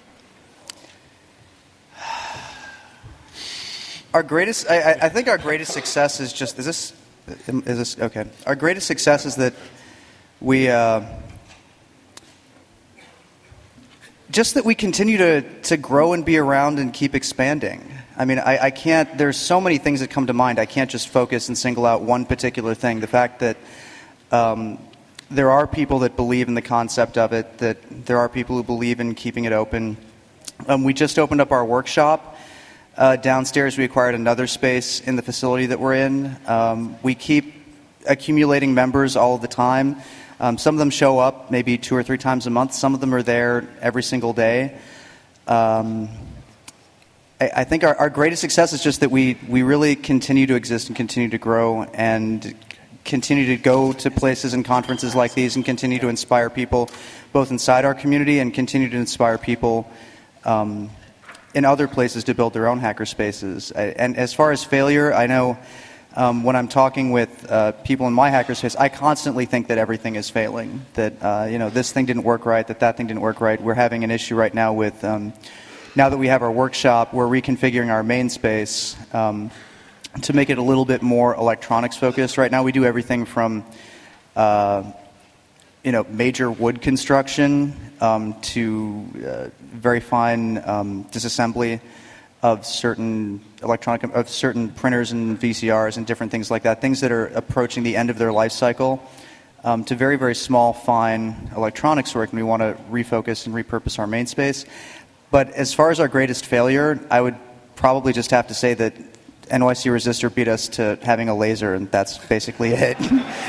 Our greatest, I, I think our greatest success is just, is this, is this, okay. Our greatest success is that we, uh, just that we continue to, to grow and be around and keep expanding. I mean, I, I can't, there's so many things that come to mind. I can't just focus and single out one particular thing. The fact that um, there are people that believe in the concept of it, that there are people who believe in keeping it open. Um, we just opened up our workshop. Uh, downstairs, we acquired another space in the facility that we're in. Um, we keep accumulating members all the time. Um, some of them show up maybe two or three times a month. Some of them are there every single day. Um, I, I think our, our greatest success is just that we, we really continue to exist and continue to grow and continue to go to places and conferences like these and continue to inspire people both inside our community and continue to inspire people um, in other places to build their own hackerspaces. I, and as far as failure, I know um, when I'm talking with uh, people in my hackerspace, I constantly think that everything is failing, that uh, you know this thing didn't work right, that that thing didn't work right. We're having an issue right now with, um, now that we have our workshop, we're reconfiguring our main space um, to make it a little bit more electronics focused. Right now we do everything from uh, you know, major wood construction um, to uh, very fine um, disassembly of certain electronic, of certain printers and V C Rs and different things like that, things that are approaching the end of their life cycle, um, to very, very small, fine electronics work, and we want to refocus and repurpose our main space. But as far as our greatest failure, I would probably just have to say that N Y C Resistor beat us to having a laser, and that's basically it.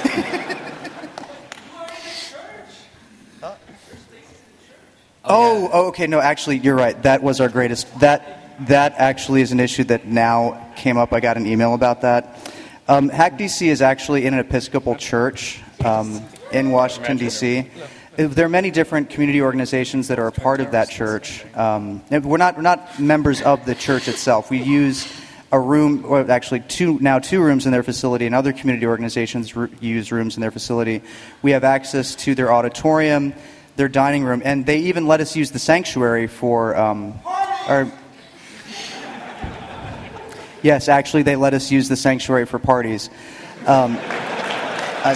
Oh, oh, okay. No, actually, you're right. That was our greatest. That that actually is an issue that now came up. I got an email about that. Um, Hack D C is actually in an Episcopal church um, in Washington, D C There are many different community organizations that are a part of that church. Um, we're not we're not members of the church itself. We use a room, or actually two now two rooms in their facility, and other community organizations r- use rooms in their facility. We have access to their auditorium, their dining room, and they even let us use the sanctuary for um, our... Yes, actually, they let us use the sanctuary for parties. Um, I,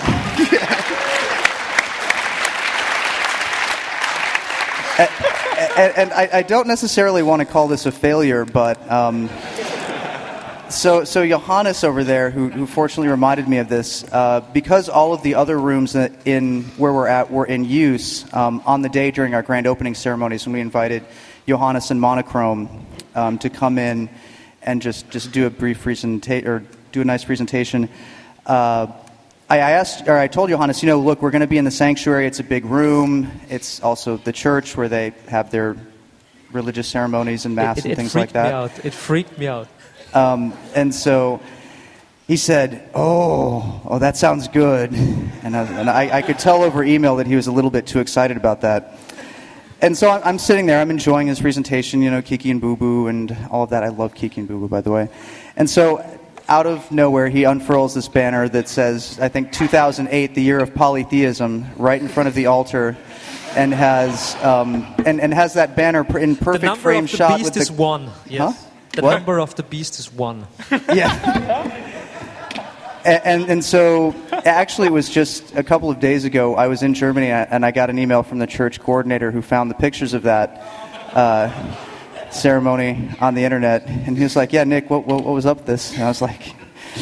and, and I, I don't necessarily want to call this a failure, but um, so so Johannes over there, who, who fortunately reminded me of this, uh, because all of the other rooms in where we're at were in use um, on the day during our grand opening ceremonies when we invited Johannes and Monochrome um, to come in and just, just do a brief presentation or do a nice presentation. Uh, I, I asked, or I told Johannes, you know, look, we're going to be in the sanctuary. It's a big room. It's also the church where they have their religious ceremonies and mass it, it, and it things like freaked that. Me out. It freaked me out. Um, and so he said, "Oh, oh, that sounds good." And, I, and I, I could tell over email that he was a little bit too excited about that. And so I'm, I'm sitting there, I'm enjoying his presentation, you know, Kiki and Boo Boo and all of that. I love Kiki and Boo Boo, by the way. And so out of nowhere, he unfurls this banner that says, I think, two thousand eight, the year of polytheism, right in front of the altar, and has um, and, and has that banner in perfect frame shot. The number of the beast with is the, one. Yes. Huh? The What? number of the beast is one. Yeah. and, and and so actually it was just a couple of days ago, I was in Germany and I got an email from the church coordinator who found the pictures of that uh, ceremony on the internet. And he was like, yeah, Nick, what, what, what was up with this? And I was like,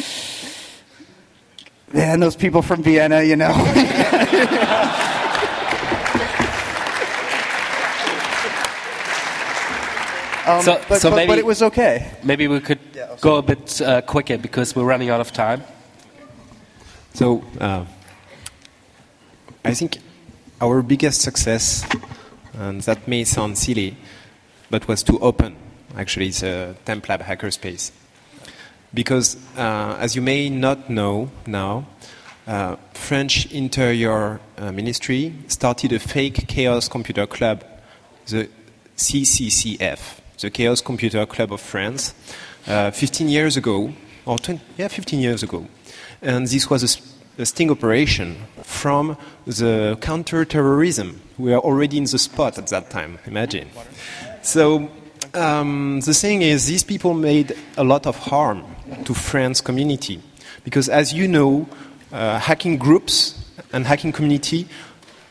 man, those people from Vienna, you know. Um, so, but, so but, maybe, but it was okay. Maybe we could Yeah, go a bit uh, quicker because we're running out of time. So, uh, I think our biggest success, and that may sound silly, but was to open, actually, the TempLab hackerspace. Because, uh, as you may not know now, uh, French Interior uh, Ministry started a fake Chaos Computer Club, the C C C F. The Chaos Computer Club of France, uh, fifteen years ago, or twenty, yeah, fifteen years ago. And this was a, a sting operation from the counter-terrorism. We were already in the spot at that time, imagine. So um, the thing is, these people made a lot of harm to France community. Because as you know, uh, hacking groups and hacking community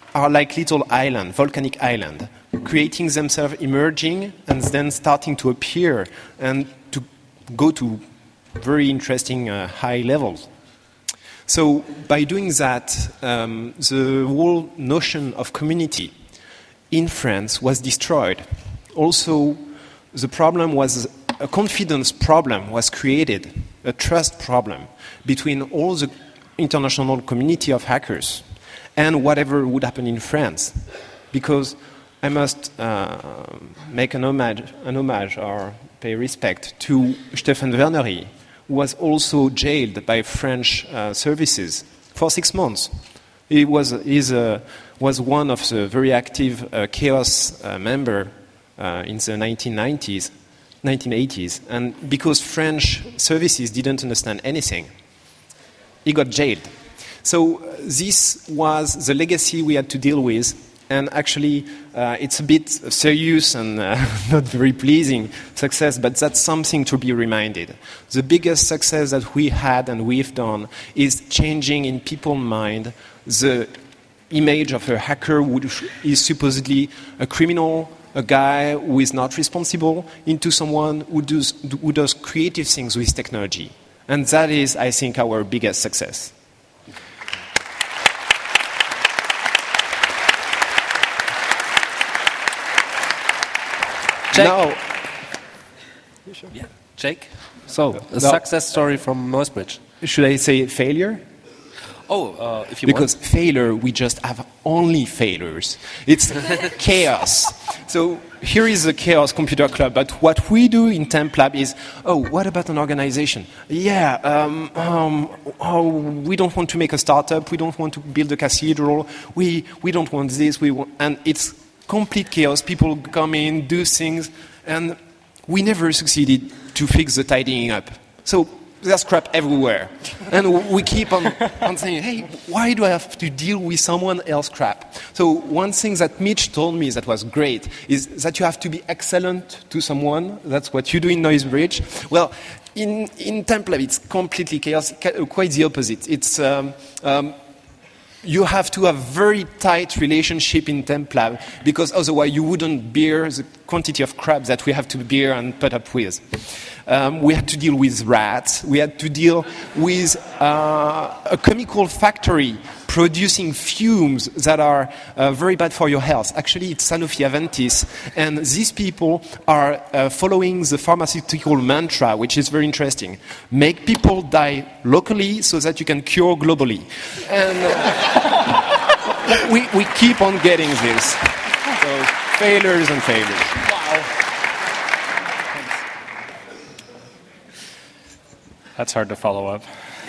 are like little island, volcanic island, creating themselves, emerging, and then starting to appear and to go to very interesting uh, high levels. So by doing that, um, the whole notion of community in France was destroyed. Also, the problem was a confidence problem was created, a trust problem between all the international community of hackers and whatever would happen in France. Because I must uh, make an homage, an homage or pay respect to Stéphane Vernery, who was also jailed by French uh, services for six months. He was, he's a, was one of the very active uh, chaos uh, member uh, in the nineteen nineties, nineteen eighties, and because French services didn't understand anything, he got jailed. So uh, this was the legacy we had to deal with, and actually uh, it's a bit serious and uh, not very pleasing success, but that's something to be reminded. The biggest success that we had and we've done is changing in people's mind the image of a hacker who is supposedly a criminal, a guy who is not responsible, into someone who does, who does creative things with technology. And that is, I think, our biggest success. Jake? Now, yeah. Jake? So, a no. success story from Noisebridge. Should I say failure? Oh, uh, if you Because want. failure, we just have only failures. It's chaos. So here is the Chaos Computer Club. But what we do in TempLab is, oh, what about an organization? Yeah, um, um, oh, we don't want to make a startup. We don't want to build a cathedral. We we don't want this. We want, and it's complete chaos. People come in, do things, and we never succeeded to fix the tidying up. So there's crap everywhere. And we keep on, on saying, hey, why do I have to deal with someone else's crap? So one thing that Mitch told me that was great is that you have to be excellent to someone. That's what you do in Noisebridge. Well, in, in TempLab, it's completely chaos, quite the opposite. It's... Um, um, You have to have very tight relationship in TempLab because otherwise you wouldn't bear the quantity of crap that we have to bear and put up with. Um, we had to deal with rats. We had to deal with uh, a chemical factory producing fumes that are uh, very bad for your health. Actually, it's Sanofi Aventis, and these people are uh, following the pharmaceutical mantra, which is very interesting. Make people die locally so that you can cure globally. And uh, we, we keep on getting this. So, failures and failures. Wow. That's hard to follow up.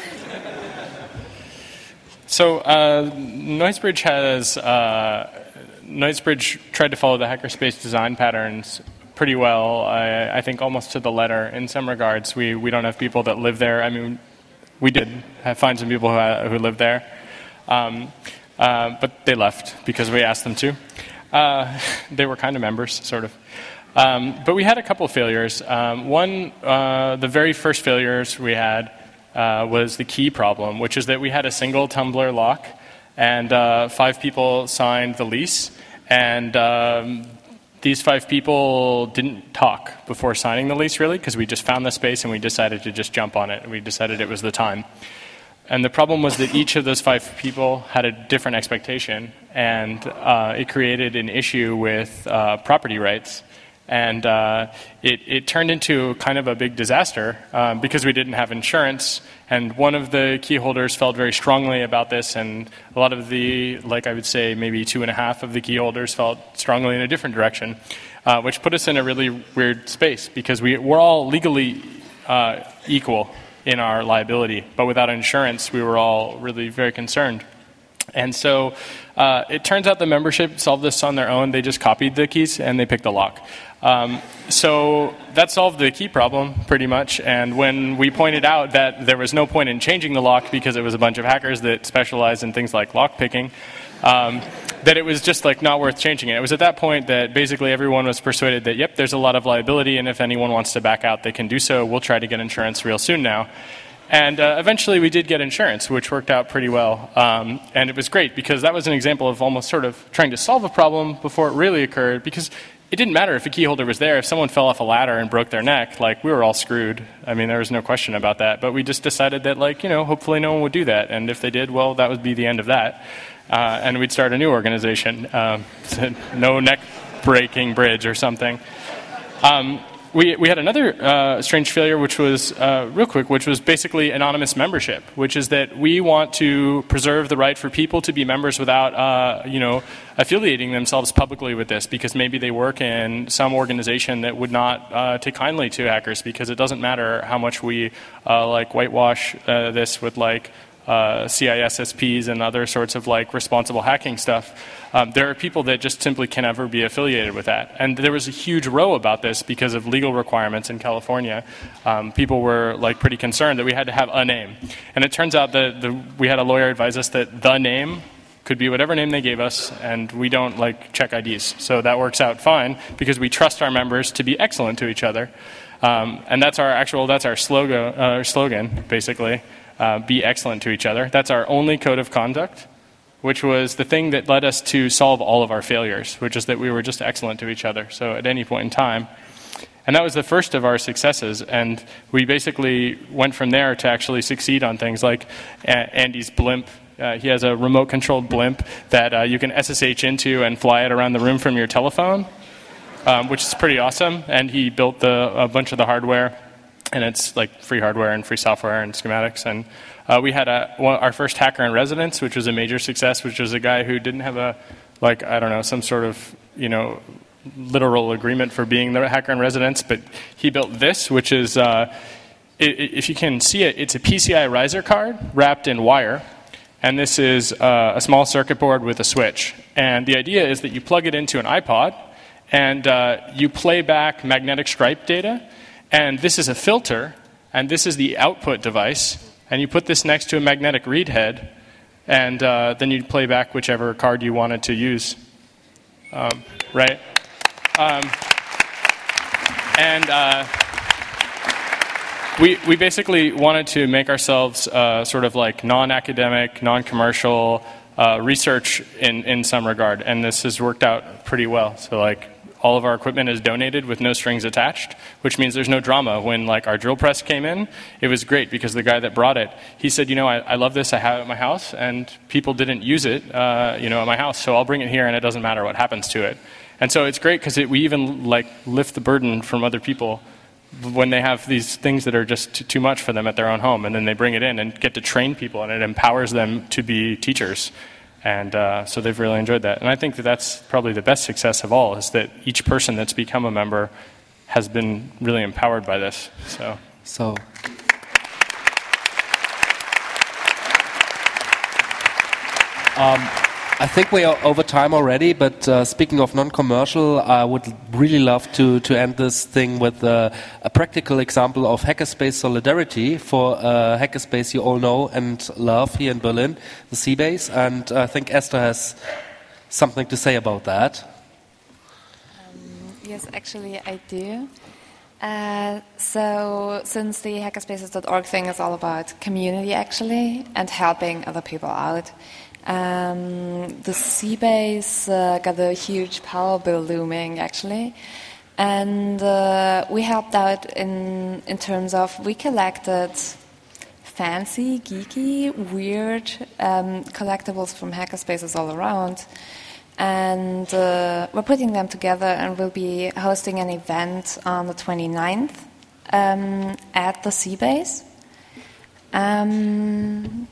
So uh, Noisebridge has uh, Noisebridge tried to follow the hackerspace design patterns pretty well. I, I think almost to the letter in some regards. We we don't have people that live there. I mean, we did have, find some people who uh, who live there, um, uh, but they left because we asked them to. Uh, they were kind of members, sort of. Um, but we had a couple of failures. Um, one, uh, the very first failures we had. Uh, was the key problem, which is that we had a single Tumblr lock, and uh, five people signed the lease, and um, these five people didn't talk before signing the lease, really, because we just found the space and we decided to just jump on it. We decided it was the time. And the problem was that each of those five people had a different expectation, and uh, it created an issue with uh, property rights. And uh, it, it turned into kind of a big disaster um, because we didn't have insurance. And one of the key holders felt very strongly about this, and a lot of the, like I would say, maybe two and a half of the key holders felt strongly in a different direction, uh, which put us in a really weird space because we, we're all legally uh, equal in our liability, but without insurance, we were all really very concerned. And so uh, it turns out the membership solved this on their own. They just copied the keys and they picked the lock. Um, so that solved the key problem pretty much. And when we pointed out that there was no point in changing the lock because it was a bunch of hackers that specialize in things like lock picking, um, that it was just like not worth changing it. It was at that point that basically everyone was persuaded that, yep, there's a lot of liability, and if anyone wants to back out, they can do so. We'll try to get insurance real soon now. And uh, eventually we did get insurance, which worked out pretty well. Um, and it was great because that was an example of almost sort of trying to solve a problem before it really occurred, because it didn't matter if a key holder was there. If someone fell off a ladder and broke their neck, like, we were all screwed. I mean, there was no question about that. But we just decided that, like, you know, hopefully no one would do that. And if they did, well, that would be the end of that. Uh, and we'd start a new organization, um, no neck-breaking bridge or something. Um, We we had another uh, strange failure, which was, uh, real quick, which was basically anonymous membership, which is that we want to preserve the right for people to be members without, uh, you know, affiliating themselves publicly with this, because maybe they work in some organization that would not uh, take kindly to hackers, because it doesn't matter how much we, uh, like, whitewash uh, this with, like, Uh, C I S S Ps and other sorts of, like, responsible hacking stuff. Um, there are people that just simply can never be affiliated with that. And there was a huge row about this because of legal requirements in California. Um, people were, like, pretty concerned that we had to have a name. And it turns out that the, we had a lawyer advise us that the name could be whatever name they gave us, and we don't, like, check I Ds. So that works out fine because we trust our members to be excellent to each other. Um, and that's our actual, that's our slogan, uh, slogan basically. Uh, be excellent to each other. That's our only code of conduct, which was the thing that led us to solve all of our failures, which is that we were just excellent to each other, so at any point in time. And that was the first of our successes, and we basically went from there to actually succeed on things like A- Andy's blimp. Uh, he has a remote-controlled blimp that uh, you can S S H into and fly it around the room from your telephone, um, which is pretty awesome, and he built the, a bunch of the hardware. And it's like free hardware and free software and schematics. And uh, we had a, one, our first hacker in residence, which was a major success, which was a guy who didn't have a, like, I don't know, some sort of, you know, literal agreement for being the hacker in residence. But he built this, which is, uh, it, if you can see it, it's a P C I riser card wrapped in wire. And this is uh, a small circuit board with a switch. And the idea is that you plug it into an iPod, and uh, you play back magnetic stripe data. And this is a filter, and this is the output device. And you put this next to a magnetic read head, and uh, then you play back whichever card you wanted to use. Um, right? Um, and uh, we we basically wanted to make ourselves uh, sort of like non-academic, non-commercial uh, research in, in some regard. And this has worked out pretty well. So, like, all of our equipment is donated with no strings attached, which means there's no drama. When, like, our drill press came in, it was great because the guy that brought it, he said, you know, I, I love this, I have it at my house, and people didn't use it, uh, you know, at my house, so I'll bring it here and it doesn't matter what happens to it. And so it's great because it, we even, like, lift the burden from other people when they have these things that are just t- too much for them at their own home, and then they bring it in and get to train people, and it empowers them to be teachers. And uh, so they've really enjoyed that. And I think that that's probably the best success of all, is that each person that's become a member has been really empowered by this. So, so. Um, I think we are over time already, but uh, speaking of non-commercial, I would really love to, to end this thing with uh, a practical example of Hackerspace Solidarity for a hackerspace you all know and love here in Berlin, the C-Base. And I think Esther has something to say about that. Um, yes, actually I do. Uh, so, since the hackerspaces dot org thing is all about community, actually, and helping other people out, Um, the C-Base uh, got a huge power bill looming, actually, and uh, we helped out in in terms of we collected fancy, geeky, weird um, collectibles from hackerspaces all around, and uh, we're putting them together, and we'll be hosting an event on the twenty-ninth um, at the C-Base. Um,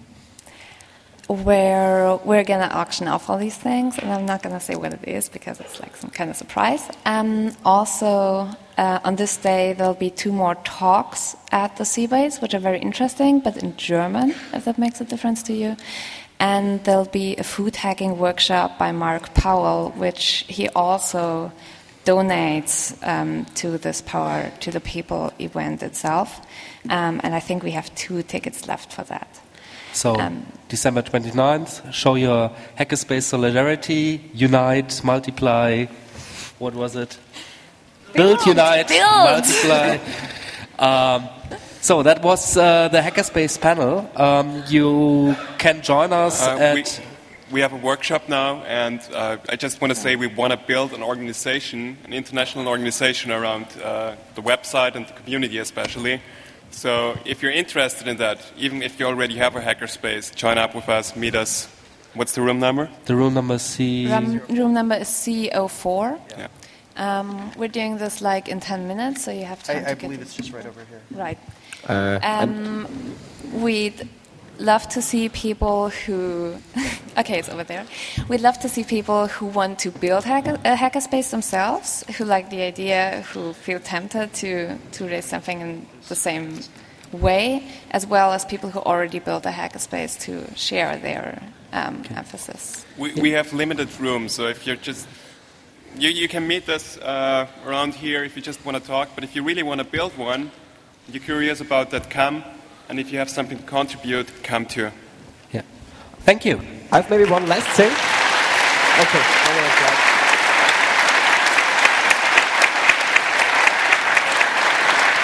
where we're going to auction off all these things, and I'm not going to say what it is because it's like some kind of surprise. Um, also, uh, on this day, there'll be two more talks at the C-Base, which are very interesting, but in German, if that makes a difference to you. And there'll be a food hacking workshop by Mark Powell, which he also donates um, to this Power to the People event itself. Um, and I think we have two tickets left for that. So, um, December twenty-ninth, show your Hackerspace solidarity, unite, multiply, what was it? Build, build unite, build. multiply. um, So that was uh, the Hackerspace panel. Um, you can join us Uh, at... we, we have a workshop now, and uh, I just want to say we want to build an organization, an international organization around uh, the website and the community especially. So if you're interested in that, even if you already have a hackerspace, join up with us, meet us. What's the room number? The room number C... Room, room number is C zero four. Yeah. Um, we're doing this like in ten minutes, so you have time I, to I get believe it. it's just right over here. Right. Uh, Um, we'd love to see people who... okay, it's over there. We'd love to see people who want to build hacker, a hackerspace themselves, who like the idea, who feel tempted to, to raise something in the same way, as well as people who already built a hackerspace to share their um, okay. emphasis. We, we have limited rooms, so if you're just... You, you can meet us uh, around here if you just want to talk, but if you really want to build one, you're curious about that, come. And if you have something to contribute, come too. Yeah. Thank you. I have maybe one last thing. Okay.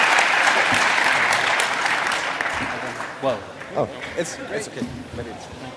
Well. Oh, it's, it's okay. Maybe it's...